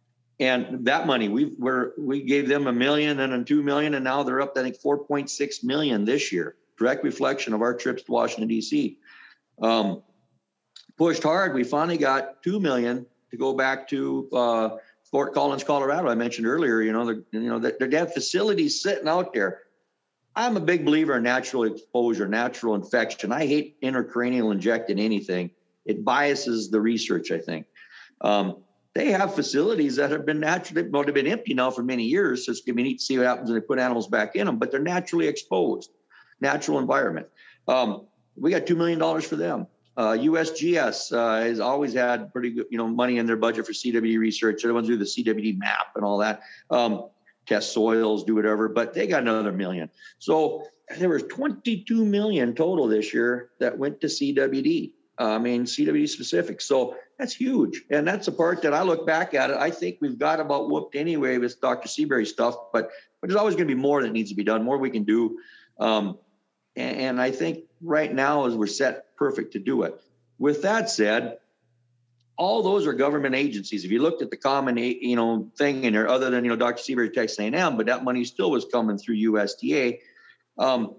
and that money, we we're, we gave them a million and then two million, and now they're up to, I think, four point six million this year. Direct reflection of our trips to Washington, D C. Um, pushed hard. We finally got two million to go back to uh, Fort Collins, Colorado. I mentioned earlier, you know, you know, that they have facilities sitting out there. I'm a big believer in natural exposure, natural infection. I hate intracranial injecting anything. It biases the research, I think. Um, they have facilities that have been naturally, well, they've been empty now for many years. So it's going to be neat to see what happens when they put animals back in them, but they're naturally exposed, natural environment. Um, we got two million dollars for them. Uh, U S G S uh, has always had pretty good, you know, money in their budget for C W D research. They're the ones who do the C W D map and all that, um, test soils, do whatever, but they got another million. So there was twenty-two million total this year that went to C W D. Uh, I mean, C W D specific. So that's huge. And that's the part that I look back at it. I think we've got about whooped anyway with Doctor Seabury stuff, but, but there's always going to be more that needs to be done, more we can do. Um, and, and I think right now is we're set perfect to do it. With that said, all those are government agencies. If you looked at the common, you know, thing in there, other than, you know, Doctor Seabury, Texas A and M, but that money still was coming through U S D A. Um,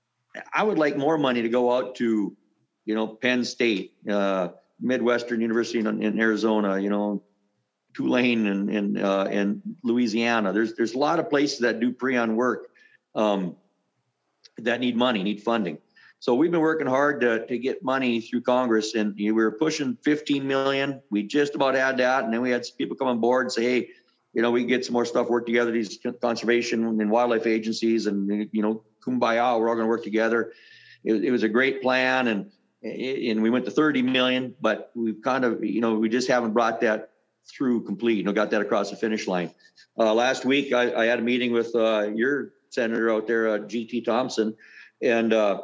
I would like more money to go out to, you know, Penn State, uh, Midwestern University in, in Arizona, you know, Tulane and and uh, and Louisiana. There's there's a lot of places that do prion work um, that need money, need funding. So we've been working hard to to get money through Congress, and we were pushing fifteen million. We just about had that, and then we had some people come on board and say, hey, you know, we can get some more stuff work together. These conservation and wildlife agencies, and you know, kumbaya, we're all going to work together. It, it was a great plan, and and we went to thirty million, but we've kind of, you know, we just haven't brought that through complete, you know, got that across the finish line. Uh, last week, I, I had a meeting with uh, your senator out there, uh, G T Thompson, and uh,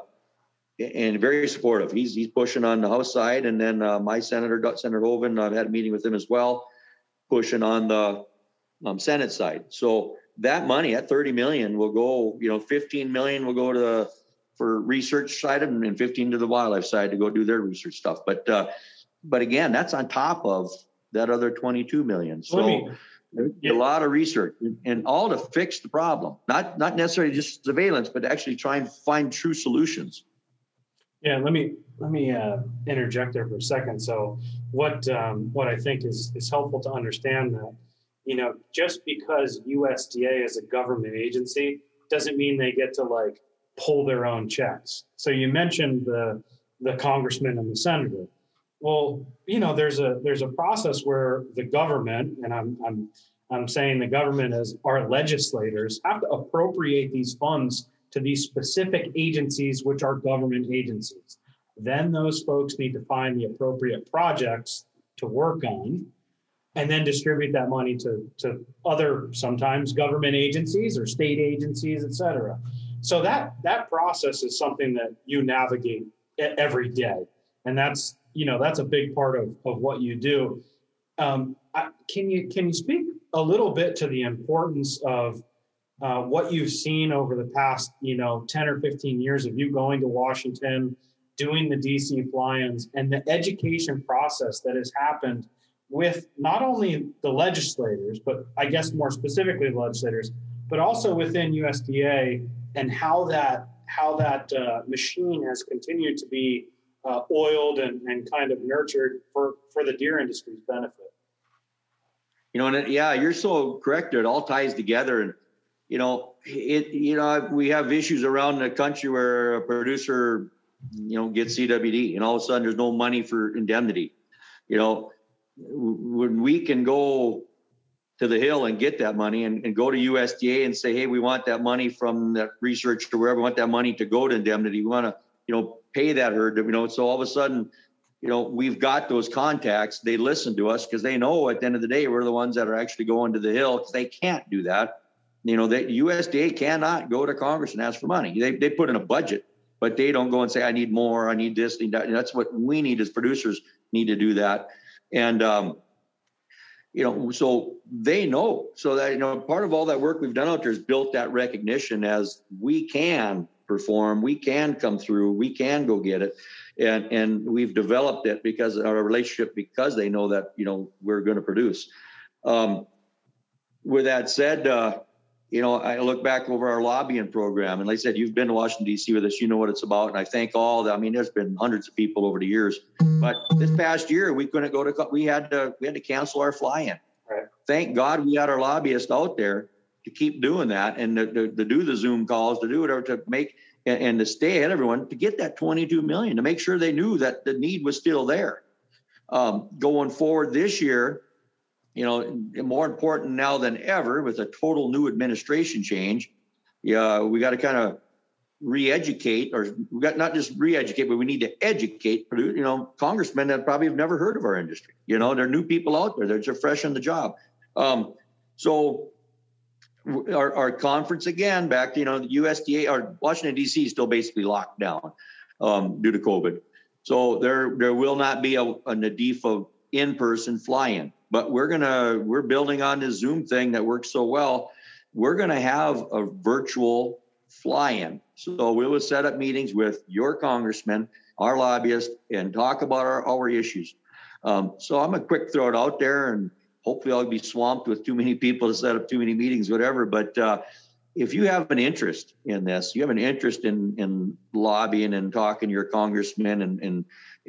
and very supportive. He's he's pushing on the House side, and then uh, my senator, Senator Hoeven, I've had a meeting with him as well, pushing on the um, Senate side. So that money, at thirty million, will go, you know, fifteen million will go to the for research side and fifteen to the wildlife side to go do their research stuff. But uh, but again, that's on top of that other twenty-two million. So me, yeah. a lot of research and, and all to fix the problem, not not necessarily just surveillance, but actually try and find true solutions. Yeah, let me let me uh, interject there for a second. So what um, what I think is is helpful to understand that, you know, just because U S D A is a government agency doesn't mean they get to like pull their own checks. So you mentioned the the congressman and the senator. Well, you know, there's a there's a process where the government, and I'm I'm I'm saying the government as our legislators, have to appropriate these funds to these specific agencies, which are government agencies. Then those folks need to find the appropriate projects to work on and then distribute that money to, to other, sometimes government agencies or state agencies, et cetera. So that, that process is something that you navigate every day. And that's, you know, that's a big part of, of what you do. Um, I, can you, can you speak a little bit to the importance of uh, what you've seen over the past, you know, ten or fifteen years of you going to Washington, doing the D C fly-ins, and the education process that has happened with not only the legislators, but I guess more specifically the legislators, but also within U S D A, and how that how that uh, machine has continued to be uh, oiled and, and kind of nurtured for, for the deer industry's benefit. You know, and it, yeah, you're so correct. It all ties together. And, you know, it, you know, we have issues around the country where a producer, you know, gets C W D and all of a sudden there's no money for indemnity. You know, when we can go to the Hill and get that money and, and go to U S D A and say, hey, we want that money from that research to wherever, we want that money to go to indemnity. We want to, you know, pay that herd, you know, so all of a sudden, you know, we've got those contacts. They listen to us because they know at the end of the day, we're the ones that are actually going to the Hill because they can't do that. You know, the U S D A cannot go to Congress and ask for money. They they put in a budget, but they don't go and say, I need more, I need this, need that. And that's what we need as producers need to do that. And, um, you know, so they know. So that, you know, part of all that work we've done out there is built that recognition as we can perform, we can come through, we can go get it. And and we've developed it because of our relationship, because they know that, you know, we're going to produce. Um, with that said, uh, you know, I look back over our lobbying program, and like I said, you've been to Washington, D C with us, you know what it's about. And I thank all the, I mean, there's been hundreds of people over the years, but this past year we couldn't go to, we had to, we had to cancel our fly-in. Right. Thank God we had our lobbyists out there to keep doing that and to, to, to do the Zoom calls, to do whatever, to make, and, and to stay ahead of everyone, to get that twenty-two million, to make sure they knew that the need was still there. Um, going forward this year, you know, more important now than ever with a total new administration change. Yeah, we got to kind of re-educate, or we got not just re-educate, but we need to educate, you know, congressmen that probably have never heard of our industry. You know, there are new people out there. They're just fresh on the job. Um, so our, our conference, again, back to, you know, the U S D A, or Washington, D C is still basically locked down um, due to COVID. So there, there will not be a, a NADEFA in-person fly-in. But we're gonna we're building on this Zoom thing that works so well. We're gonna have a virtual fly-in. So we will set up meetings with your congressmen, our lobbyists, and talk about our, our issues. Um, so I'm a quick throw it out there, and hopefully I'll be swamped with too many people to set up too many meetings, whatever. But uh, if you have an interest in this, you have an interest in in lobbying and talking to your congressmen and and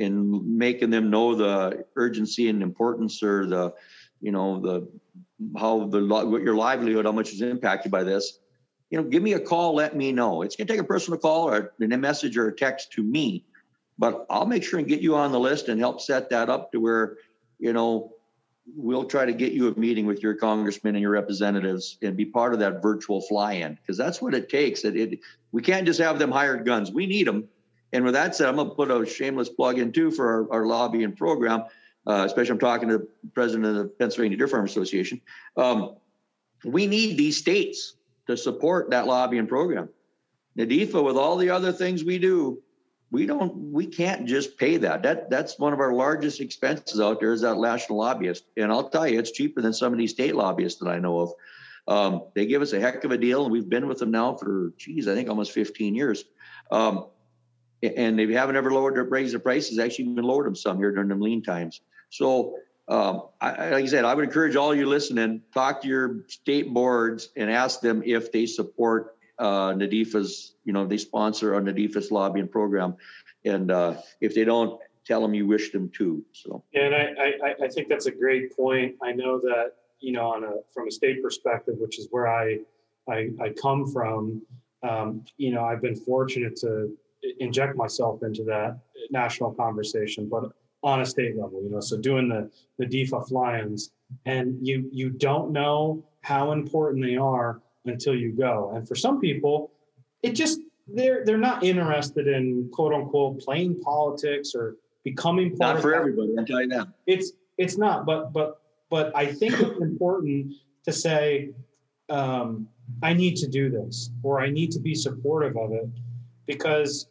in making them know the urgency and importance, or the, you know, the, how the, what your livelihood, how much is impacted by this, you know, give me a call, let me know. It's going to take a personal call or a message or a text to me, but I'll make sure and get you on the list and help set that up to where, you know, we'll try to get you a meeting with your congressmen and your representatives and be part of that virtual fly-in, because that's what it takes. It, it, we can't just have them hired guns. We need them. And with that said, I'm going to put a shameless plug in too for our, our lobbying program, uh, especially I'm talking to the president of the Pennsylvania Deer Farm Association. Um, we need these states to support that lobbying program. NADEFA, with all the other things we do, we don't, we can't just pay that. That that's one of our largest expenses out there, is that national lobbyist. And I'll tell you, it's cheaper than some of these state lobbyists that I know of. Um, they give us a heck of a deal, and we've been with them now for, geez, I think almost fifteen years. Um, And they haven't ever lowered their raised their prices. Actually, even lowered them some here during them lean times. So, um, I, like I said, I would encourage all you listening, talk to your state boards and ask them if they support uh, NADEFA's, you know, they sponsor our NADEFA's lobbying program. And uh, if they don't, tell them you wish them to. So, and I, I, I think that's a great point. I know that, you know, on a from a state perspective, which is where I I, I come from, um, you know, I've been fortunate to inject myself into that national conversation, but on a state level, you know, so doing the, the NADEFA fly-ins, and you, you don't know how important they are until you go. And for some people, it just, they're, they're not interested in quote unquote playing politics or becoming part Not of for that. everybody, I'll tell you that. It's, it's not, but, but, but I think it's important to say, um, I need to do this, or I need to be supportive of it, because,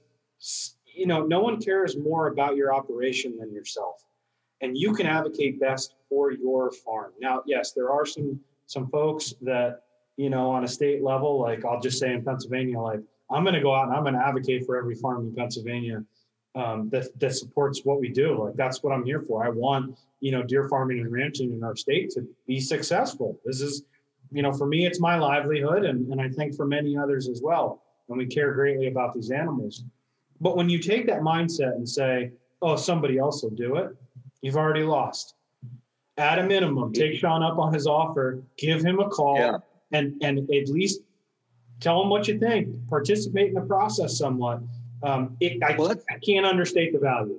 you know, no one cares more about your operation than yourself, and you can advocate best for your farm. Now, yes, there are some, some folks that, you know, on a state level, like I'll just say in Pennsylvania, like I'm going to go out and I'm going to advocate for every farm in Pennsylvania um, that, that supports what we do. Like, that's what I'm here for. I want, you know, deer farming and ranching in our state to be successful. This is, you know, for me, it's my livelihood, and, and I think for many others as well. And we care greatly about these animals. But when you take that mindset and say, oh, somebody else will do it, you've already lost. At a minimum, take Sean up on his offer, give him a call, Yeah. and, and at least tell him what you think. Participate in the process somewhat. Um, it, I, Well, I can't understate the value.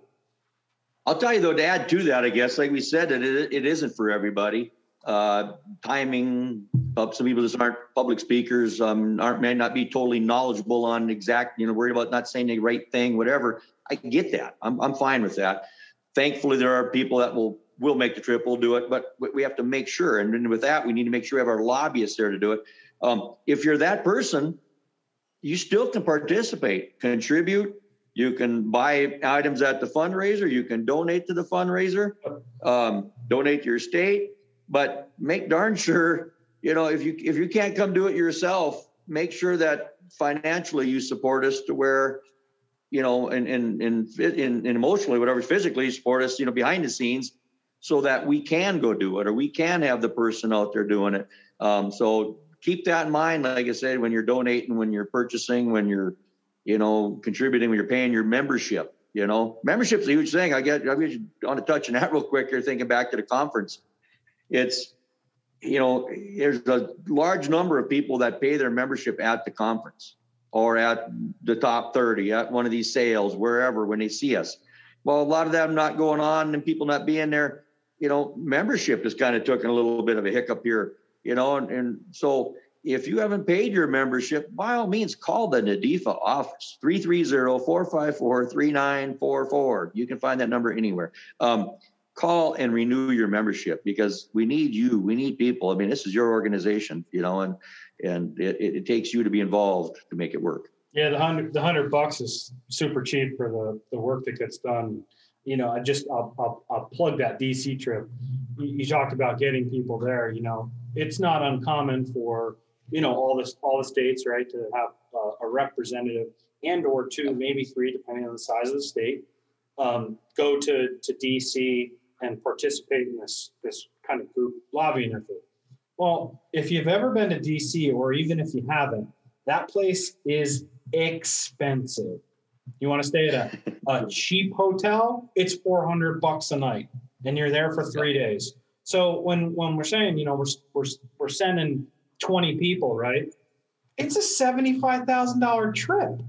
I'll tell you though, to add to that, I guess, like we said, it, it isn't for everybody. Uh, timing, uh, some people just aren't public speakers, um, aren't, may not be totally knowledgeable on exact, you know, worried about not saying the right thing, whatever. I get that. I'm, I'm fine with that. Thankfully, there are people that will, will make the trip, will do it, but we have to make sure. And then with that, we need to make sure we have our lobbyists there to do it. Um, if you're that person, you still can participate, contribute. You can buy items at the fundraiser. You can donate to the fundraiser, um, donate to your state, but make darn sure, you know, if you, if you can't come do it yourself, make sure that financially you support us to where, you know, and, and, and, and emotionally, whatever, physically support us, you know, behind the scenes, so that we can go do it, or we can have the person out there doing it. Um, so keep that in mind. Like I said, when you're donating, when you're purchasing, when you're, you know, contributing, when you're paying your membership, you know, membership's a huge thing. I get, I just want to touch on that real quick here, thinking back to the conference. It's, you know, there's a large number of people that pay their membership at the conference or at the top thirty, at one of these sales, wherever, when they see us. Well, a lot of them not going on and people not being there, you know, membership has kind of taken a little bit of a hiccup here, you know, and, and so if you haven't paid your membership, by all means, call the NADEFA office, three three zero, four five four, three nine four four. You can find that number anywhere. Um, call and renew your membership, because we need you. We need people. I mean, this is your organization, you know, and and it, it takes you to be involved to make it work. Yeah, the hundred the hundred bucks is super cheap for the, the work that gets done. You know, I just I'll, I'll, I'll plug that D C trip. You, you talked about getting people there. You know, it's not uncommon for, you know, all this all the states, right, to have uh, a representative and or two, maybe three, depending on the size of the state, um, go to to D C and participate in this this kind of group lobbying effort. Well, if you've ever been to D C, or even if you haven't, that place is expensive. You want to stay at a, a cheap hotel, it's four hundred bucks a night, and you're there for three days. So when when we're saying, you know, we're we're we're sending twenty people, right? It's a seventy-five thousand dollars trip.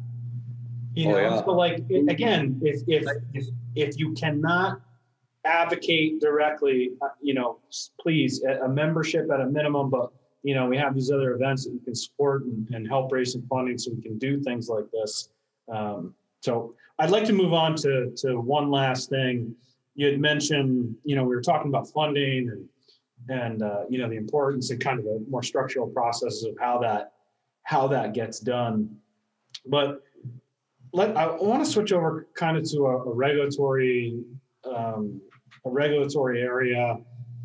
You know, oh, yeah. So like it, again, if if if if you cannot advocate directly, uh, you know, please, a, a membership at a minimum, but you know, we have these other events that you can support and, and help raise some funding so we can do things like this. Um, so I'd like to move on to, to one last thing. You had mentioned, you know, we were talking about funding and, and uh, you know, the importance and kind of the more structural processes of how that, how that gets done. But let, I want to switch over kind of to a, a regulatory, um, a regulatory area,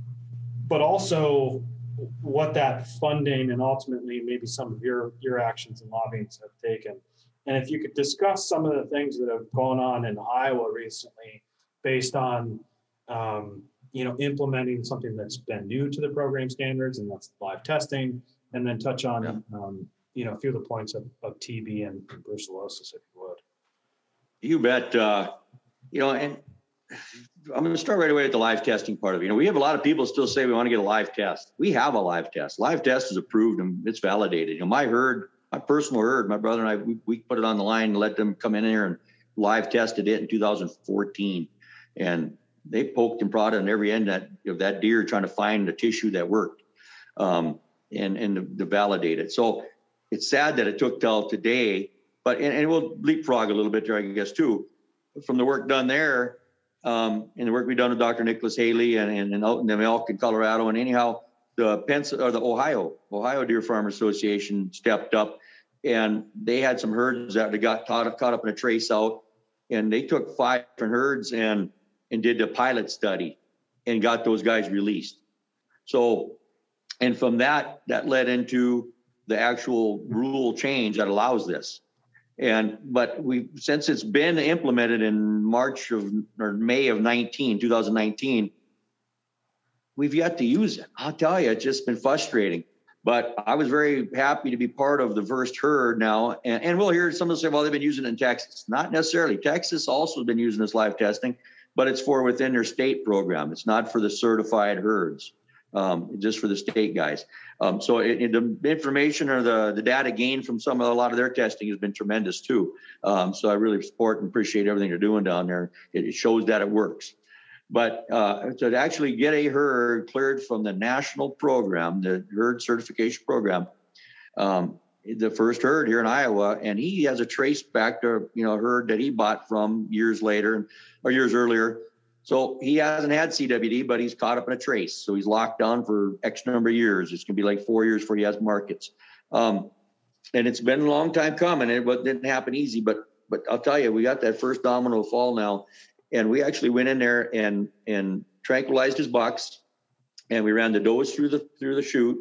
but also what that funding and ultimately maybe some of your your actions and lobbyings have taken. And if you could discuss some of the things that have gone on in Iowa recently based on, um, you know, implementing something that's been new to the program standards, and that's live testing, and then touch on, yeah. um, you know, a few of the points of, of T B and, and brucellosis, if you would. You bet. Uh, you know, and I'm going to start right away with the live testing part of it. You know, we have a lot of people still say we want to get a live test. We have a live test. Live test is approved and it's validated. You know, my herd, my personal herd, my brother and I, we, we put it on the line and let them come in here and live tested it in two thousand fourteen. And they poked and prodded on every end that, of that deer trying to find the tissue that worked um, and, and to, to validate it. So it's sad that it took till today, but, and, and we'll leapfrog a little bit there, I guess, too, from the work done there, um, and the work we've done with Doctor Nicholas Haley and, and, and out in the Elk in Colorado. And anyhow, the Pens or the Ohio, Ohio Deer Farmer Association stepped up, and they had some herds that they got caught, caught up in a trace out, and they took five different herds and, and did a pilot study and got those guys released. So, and from that, that led into the actual rule change that allows this. And, but we, since it's been implemented in March of, or May of nineteen, two thousand nineteen, we've yet to use it. I'll tell you, it's just been frustrating. But I was very happy to be part of the first herd now. And, and we'll hear some of them say, well, they've been using it in Texas. Not necessarily. Texas also has been using this live testing, but it's for within their state program. It's not for the certified herds, um, just for the state guys. Um, so it, it, the information or the, the data gained from some of a lot of their testing has been tremendous too. Um, so I really support and appreciate everything they're doing down there. It, it shows that it works. But uh, to actually get a herd cleared from the national program, the herd certification program, um, the first herd here in Iowa, and he has a trace back to, you know, a herd that he bought from years later or years earlier. So he hasn't had C W D, but he's caught up in a trace. So he's locked down for X number of years. It's going to be like four years before he has markets. Um, and it's been a long time coming. It didn't happen easy, but but I'll tell you, we got that first domino fall now. And we actually went in there and and tranquilized his bucks, and we ran the dose through the through the chute,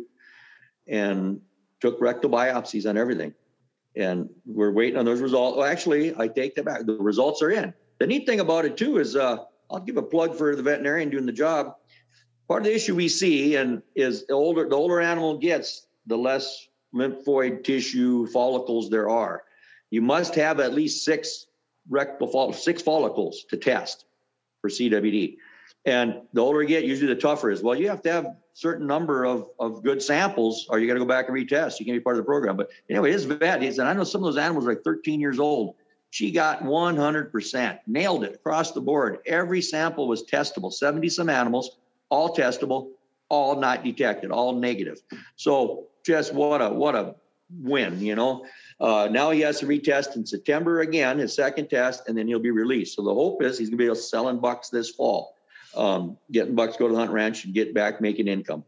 and took rectal biopsies on everything. And we're waiting on those results. Well, actually, I take that back. The results are in. The neat thing about it too is, uh, I'll give a plug for the veterinarian doing the job. Part of the issue we see, and is the older the older animal gets, the less lymphoid tissue follicles there are. You must have at least six rectal fol- six follicles to test for C W D. And the older you get, usually the tougher is. Well, you have to have a certain number of, of good samples, or you got to go back and retest. You can't be part of the program. But anyway, his vet, he said, I know some of those animals are like thirteen years old. She got one hundred percent, nailed it across the board. Every sample was testable, seventy some animals, all testable, all not detected, all negative. So just what a, what a win, you know. Uh, now he has to retest in September again, his second test, and then he'll be released. So the hope is he's going to be able to sell in bucks this fall, um, getting bucks, go to the hunt ranch and get back making income.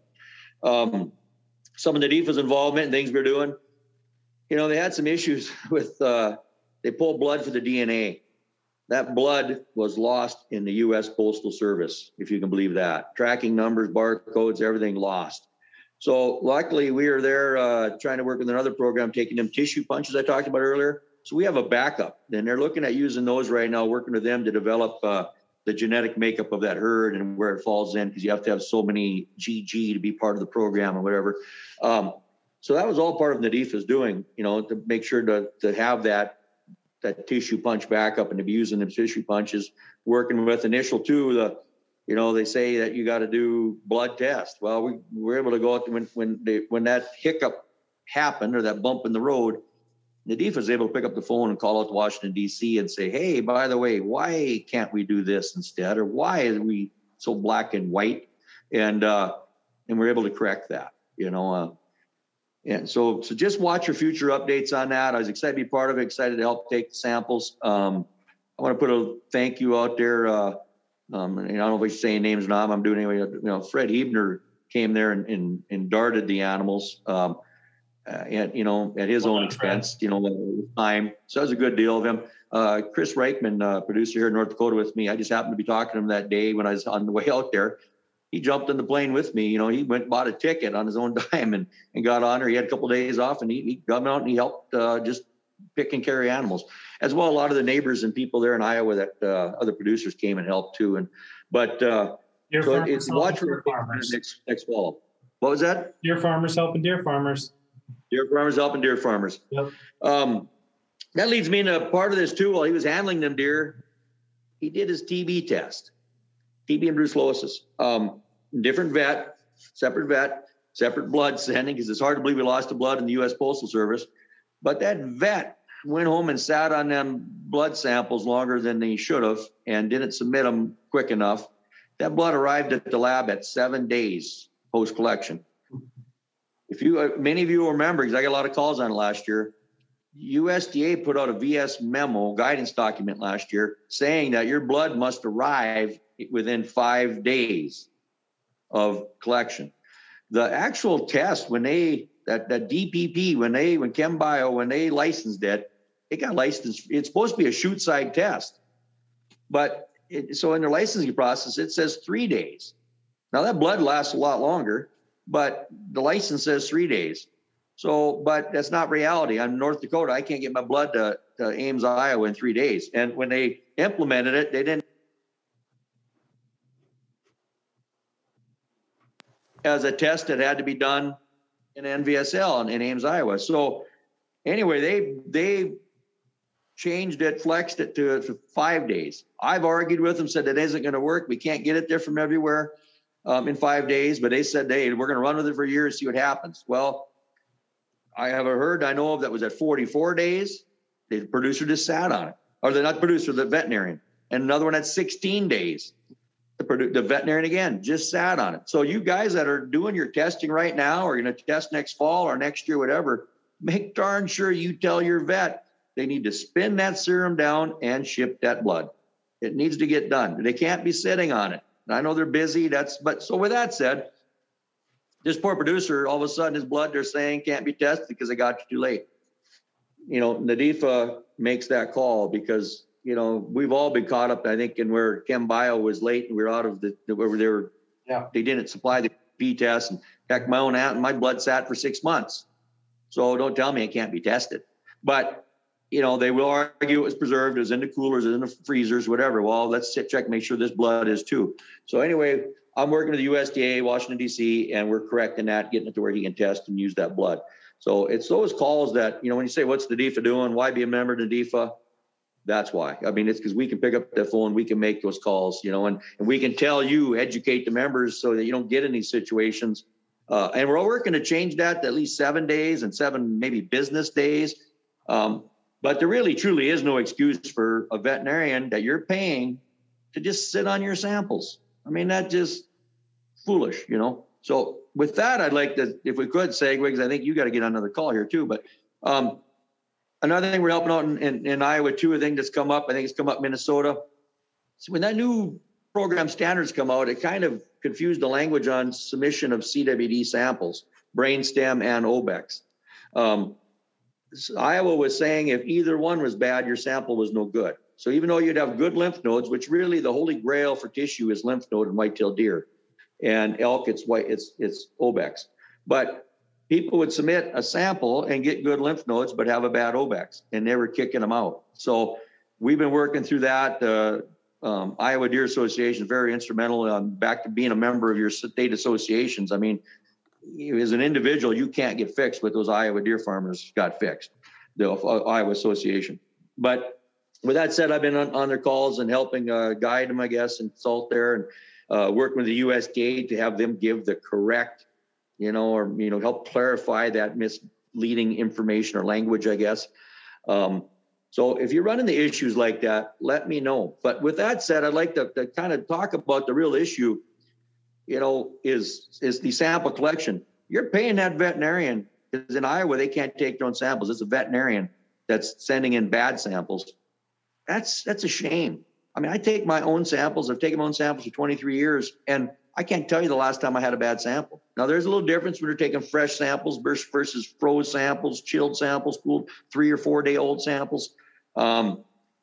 Um, some of the D I F A's involvement and things we're doing, you know, they had some issues with, uh, they pulled blood for the D N A. That blood was lost in the U S Postal Service, if you can believe that. Tracking numbers, barcodes, everything lost. So luckily we are there uh, trying to work with another program, taking them tissue punches I talked about earlier. So we have a backup, and they're looking at using those right now, working with them to develop uh, the genetic makeup of that herd and where it falls in, because you have to have so many G G to be part of the program or whatever. Um, so that was all part of the D I F A's doing, you know, to make sure to, to have that that tissue punch backup and to be using them tissue punches, working with initial too, the You know, they say that you got to do blood test. Well, we were able to go out when when they, when that hiccup happened, or that bump in the road, the D I F A was able to pick up the phone and call out to Washington, D C and say, hey, by the way, why can't we do this instead? Or why are we so black and white? And uh, and we're able to correct that, you know. Uh, and so so just watch your future updates on that. I was excited to be part of it, excited to help take the samples. Um, I want to put a thank you out there. Uh, Um, and I don't know if he's saying names or not. I'm doing anyway. You know, Fred Hebner came there and, and, and darted the animals, um, uh, at, you know, at his well, own expense, Fred. you know, time. So that was a good deal of him. Uh, Chris Reichman, uh, producer here in North Dakota with me. I just happened to be talking to him that day when I was on the way out there. He jumped in the plane with me. You know, he went and bought a ticket on his own dime and, and got on there. He had a couple of days off, and he, he got out and he helped uh, just pick and carry animals. As well, a lot of the neighbors and people there in Iowa that uh, other producers came and helped too. And but uh, so it's watch for farmers next, next fall. What was that? Deer farmers helping deer farmers. Deer farmers helping deer farmers. Yep. Um, that leads me into part of this too. While he was handling them deer, he did his T B test, T B and brucellosis. Um, different vet, separate vet, separate blood sending, because it's hard to believe we lost the blood in the U S Postal Service. But that vet went home and sat on them blood samples longer than they should have and didn't submit them quick enough. That blood arrived at the lab at seven days post-collection. if you, uh, many of you will remember, because I got a lot of calls on it last year, U S D A put out a V S memo guidance document last year saying that your blood must arrive within five days of collection. The actual test, when they, that, that D P P, when they, when ChemBio, when they licensed it, it got licensed. It's supposed to be a shoot side test. But it, so in their licensing process, it says three days. Now that blood lasts a lot longer, but the license says three days. So, but that's not reality. I'm in North Dakota. I can't get my blood to, to Ames, Iowa in three days. And when they implemented it, they didn't as a test that had to be done in N V S L in, in Ames, Iowa. So anyway, they, they changed it, flexed it to, to five days. I've argued with them, said it isn't going to work. We can't get it there from everywhere um, in five days, but they said, hey, we're going to run with it for a year and see what happens. Well, I have a herd I know of that was at forty-four days. The producer just sat on it. Or they're not the producer, the veterinarian. And another one at sixteen days. The, produ- the veterinarian, again, just sat on it. So you guys that are doing your testing right now or going to test next fall or next year, whatever, make darn sure you tell your vet they need to spin that serum down and ship that blood. It needs to get done. They can't be sitting on it. I know they're busy. That's but so with that said, this poor producer, all of a sudden his blood, they're saying can't be tested because they got you too late. You know, NADEFA makes that call because, you know, we've all been caught up, I think, in where ChemBio was late and we were out of the, where they were, yeah. They didn't supply the P test. And heck, my own aunt and my blood sat for six months. So don't tell me it can't be tested. But, you know, they will argue it was preserved, it was in the coolers, it was in the freezers, whatever. Well, let's sit, check, make sure this blood is too. So anyway, I'm working with the U S D A, Washington, D C, and we're correcting that, getting it to where he can test and use that blood. So it's those calls that, you know, when you say, what's NADEFA doing? Why be a member of NADEFA? That's why. I mean, it's because we can pick up that phone, we can make those calls, you know, and, and we can tell you, educate the members so that you don't get in these situations. Uh, and we're all working to change that to at least seven days and seven maybe business days. Um, but there really, truly is no excuse for a veterinarian that you're paying to just sit on your samples. I mean, that just foolish, you know. So with that, I'd like to, if we could segue, because I think you got to get on another call here too. But um, another thing we're helping out in, in, in Iowa too, a thing that's come up, I think it's come up in Minnesota. So when that new program standards come out, it kind of confused the language on submission of C W D samples, brainstem and O B E X. Um, Iowa was saying if either one was bad, your sample was no good. So even though you'd have good lymph nodes, which really the holy grail for tissue is lymph node and white-tailed deer, and elk, it's white, it's it's O B E X. But people would submit a sample and get good lymph nodes, but have a bad O B E X, and they were kicking them out. So we've been working through that. Uh, um, Iowa Deer Association is very instrumental um, back to being a member of your state associations. I mean, you, as an individual, you can't get fixed what those Iowa deer farmers got fixed, the uh, Iowa Association. But with that said, I've been on, on their calls and helping uh, guide them, I guess, and salt there, and uh, working with the U S D A to have them give the correct, you know, or, you know, help clarify that misleading information or language, I guess. Um, so if you're running the issues like that, let me know. But with that said, I'd like to, to kind of talk about the real issue, you know, is, is the sample collection. You're paying that veterinarian, because in Iowa, they can't take their own samples. It's a veterinarian that's sending in bad samples. That's, that's a shame. I mean, I take my own samples. I've taken my own samples for twenty-three years, and I can't tell you the last time I had a bad sample. Now, there's a little difference when you're taking fresh samples versus froze samples, chilled samples, cooled three or four day old samples. Um,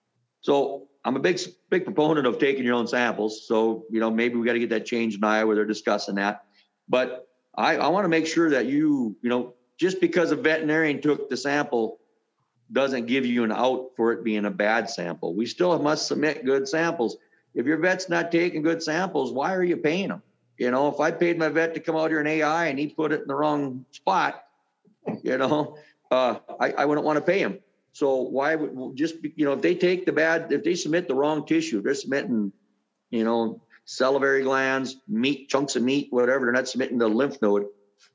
so I'm a big, big proponent of taking your own samples. So, you know, maybe we got to get that changed in Iowa. They're discussing that. But I, I want to make sure that you, you know, just because a veterinarian took the sample doesn't give you an out for it being a bad sample. We still must submit good samples. If your vet's not taking good samples, why are you paying them? You know, if I paid my vet to come out here in A I and he put it in the wrong spot, you know, uh, I, I wouldn't want to pay him. So why would just, you know, if they take the bad, if they submit the wrong tissue, they're submitting, you know, salivary glands, meat, chunks of meat, whatever, they're not submitting the lymph node.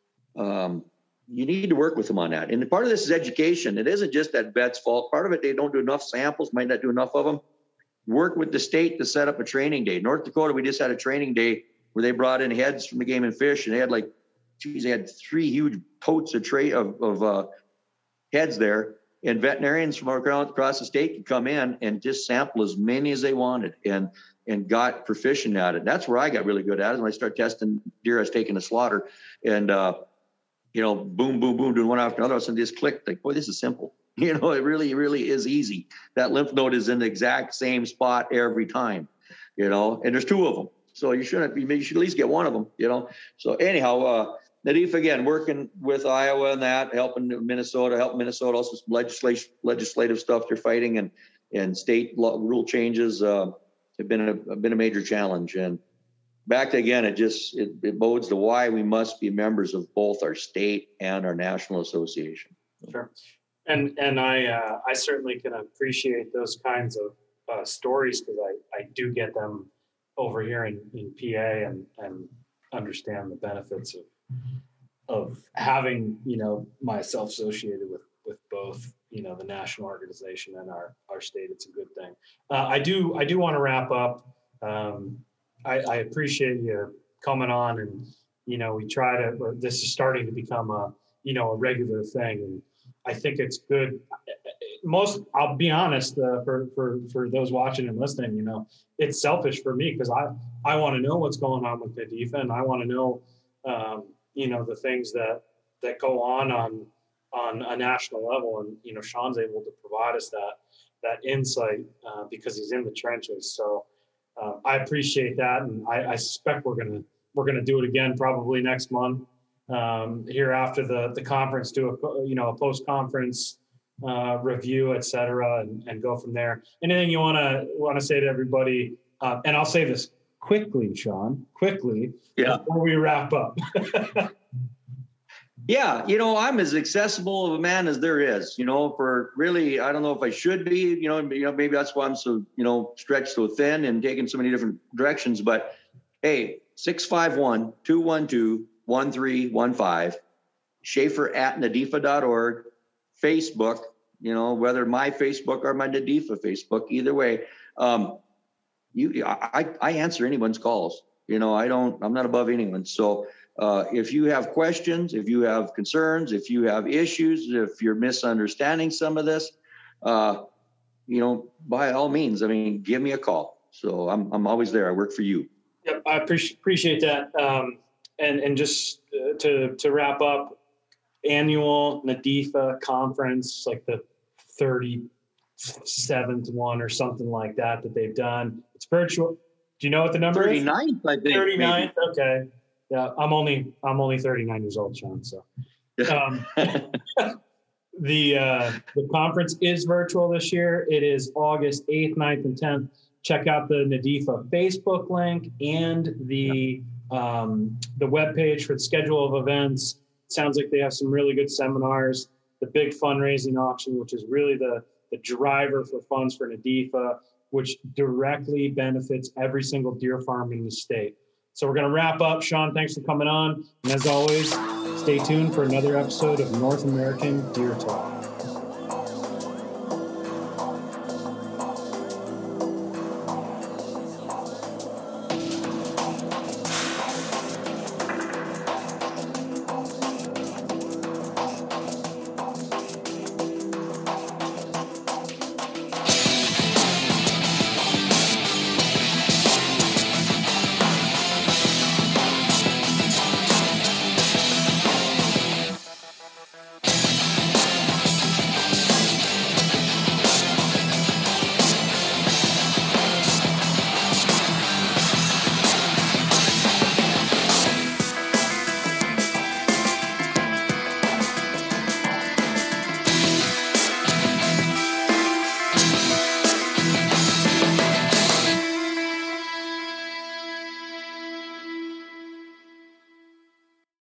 Um, you need to work with them on that. And part of this is education. It isn't just that vet's fault. Part of it, they don't do enough samples, might not do enough of them. Work with the state to set up a training day. North Dakota, we just had a training day where they brought in heads from the Game and Fish, and they had like geez, they had three huge totes of tray of, of uh, heads there. And veterinarians from across the state could come in and just sample as many as they wanted and and got proficient at it. That's where I got really good at it when I started testing deer I was taking to slaughter. And, uh, you know, boom, boom, boom, doing one after another. All of a sudden just clicked. Like, boy, this is simple. You know, it really, really is easy. That lymph node is in the exact same spot every time, you know, and there's two of them. So you shouldn't, you should at least get one of them, you know. So anyhow, uh, Nadif, again, working with Iowa and that, helping Minnesota, helping Minnesota, also some legislation, legislative stuff they're fighting, and and state law, rule changes uh, have been a have been a major challenge. And back to again, it just it, it bodes to why we must be members of both our state and our national association. Sure, and and I uh, I certainly can appreciate those kinds of uh, stories because I, I do get them over here in, in P A and and understand the benefits of. of having, you know, myself associated with, with both, you know, the national organization and our, our state. It's a good thing. Uh, I do, I do want to wrap up. Um, I, I appreciate you coming on, and, you know, we try to, or this is starting to become a, you know, a regular thing. And I think it's good. Most, I'll be honest, uh, for, for, for those watching and listening, you know, it's selfish for me because I, I want to know what's going on with Nadif, and I want to know, um, you know, the things that, that go on, on, on a national level. And, you know, Sean's able to provide us that, that insight uh, because he's in the trenches. So uh, I appreciate that. And I, I suspect we're going to, we're going to do it again, probably next month um, here after the, the conference, do a, you know, a post-conference uh, review, et cetera, and, and go from there. Anything you want to, want to say to everybody? Uh, and I'll say this quickly, Sean, quickly, yeah, before we wrap up. Yeah, you know, I'm as accessible of a man as there is, you know, for really, I don't know if I should be, you know, you know, maybe that's why I'm so, you know, stretched so thin and taking so many different directions. But hey, six five one, two one two, one three one five, Schaefer at Nadifa dot org, Facebook, you know, whether my Facebook or my Nadifa Facebook, either way. Um, you, I, I answer anyone's calls. You know, I don't, I'm not above anyone. So uh, if you have questions, if you have concerns, if you have issues, if you're misunderstanding some of this, uh, you know, by all means, I mean, give me a call. So I'm, I'm always there. I work for you. Yep, I appreciate appreciate that. Um, and and just uh, to to wrap up, annual Nadifa conference, like the thirty-seventh one or something like that that they've done. It's virtual. Do you know what the number thirty-ninth, is? I think. thirty-ninth. Okay. Yeah, I'm only I'm only thirty-nine years old, Sean. So um, the uh, the conference is virtual this year. It is August eighth, ninth, and tenth. Check out the Nadifa Facebook link and the um, the webpage for the schedule of events. It sounds like they have some really good seminars. The big fundraising auction, which is really the the driver for funds for Nadifa, which directly benefits every single deer farm in the state. So we're going to wrap up. Sean, thanks for coming on. And as always, stay tuned for another episode of North American Deer Talk.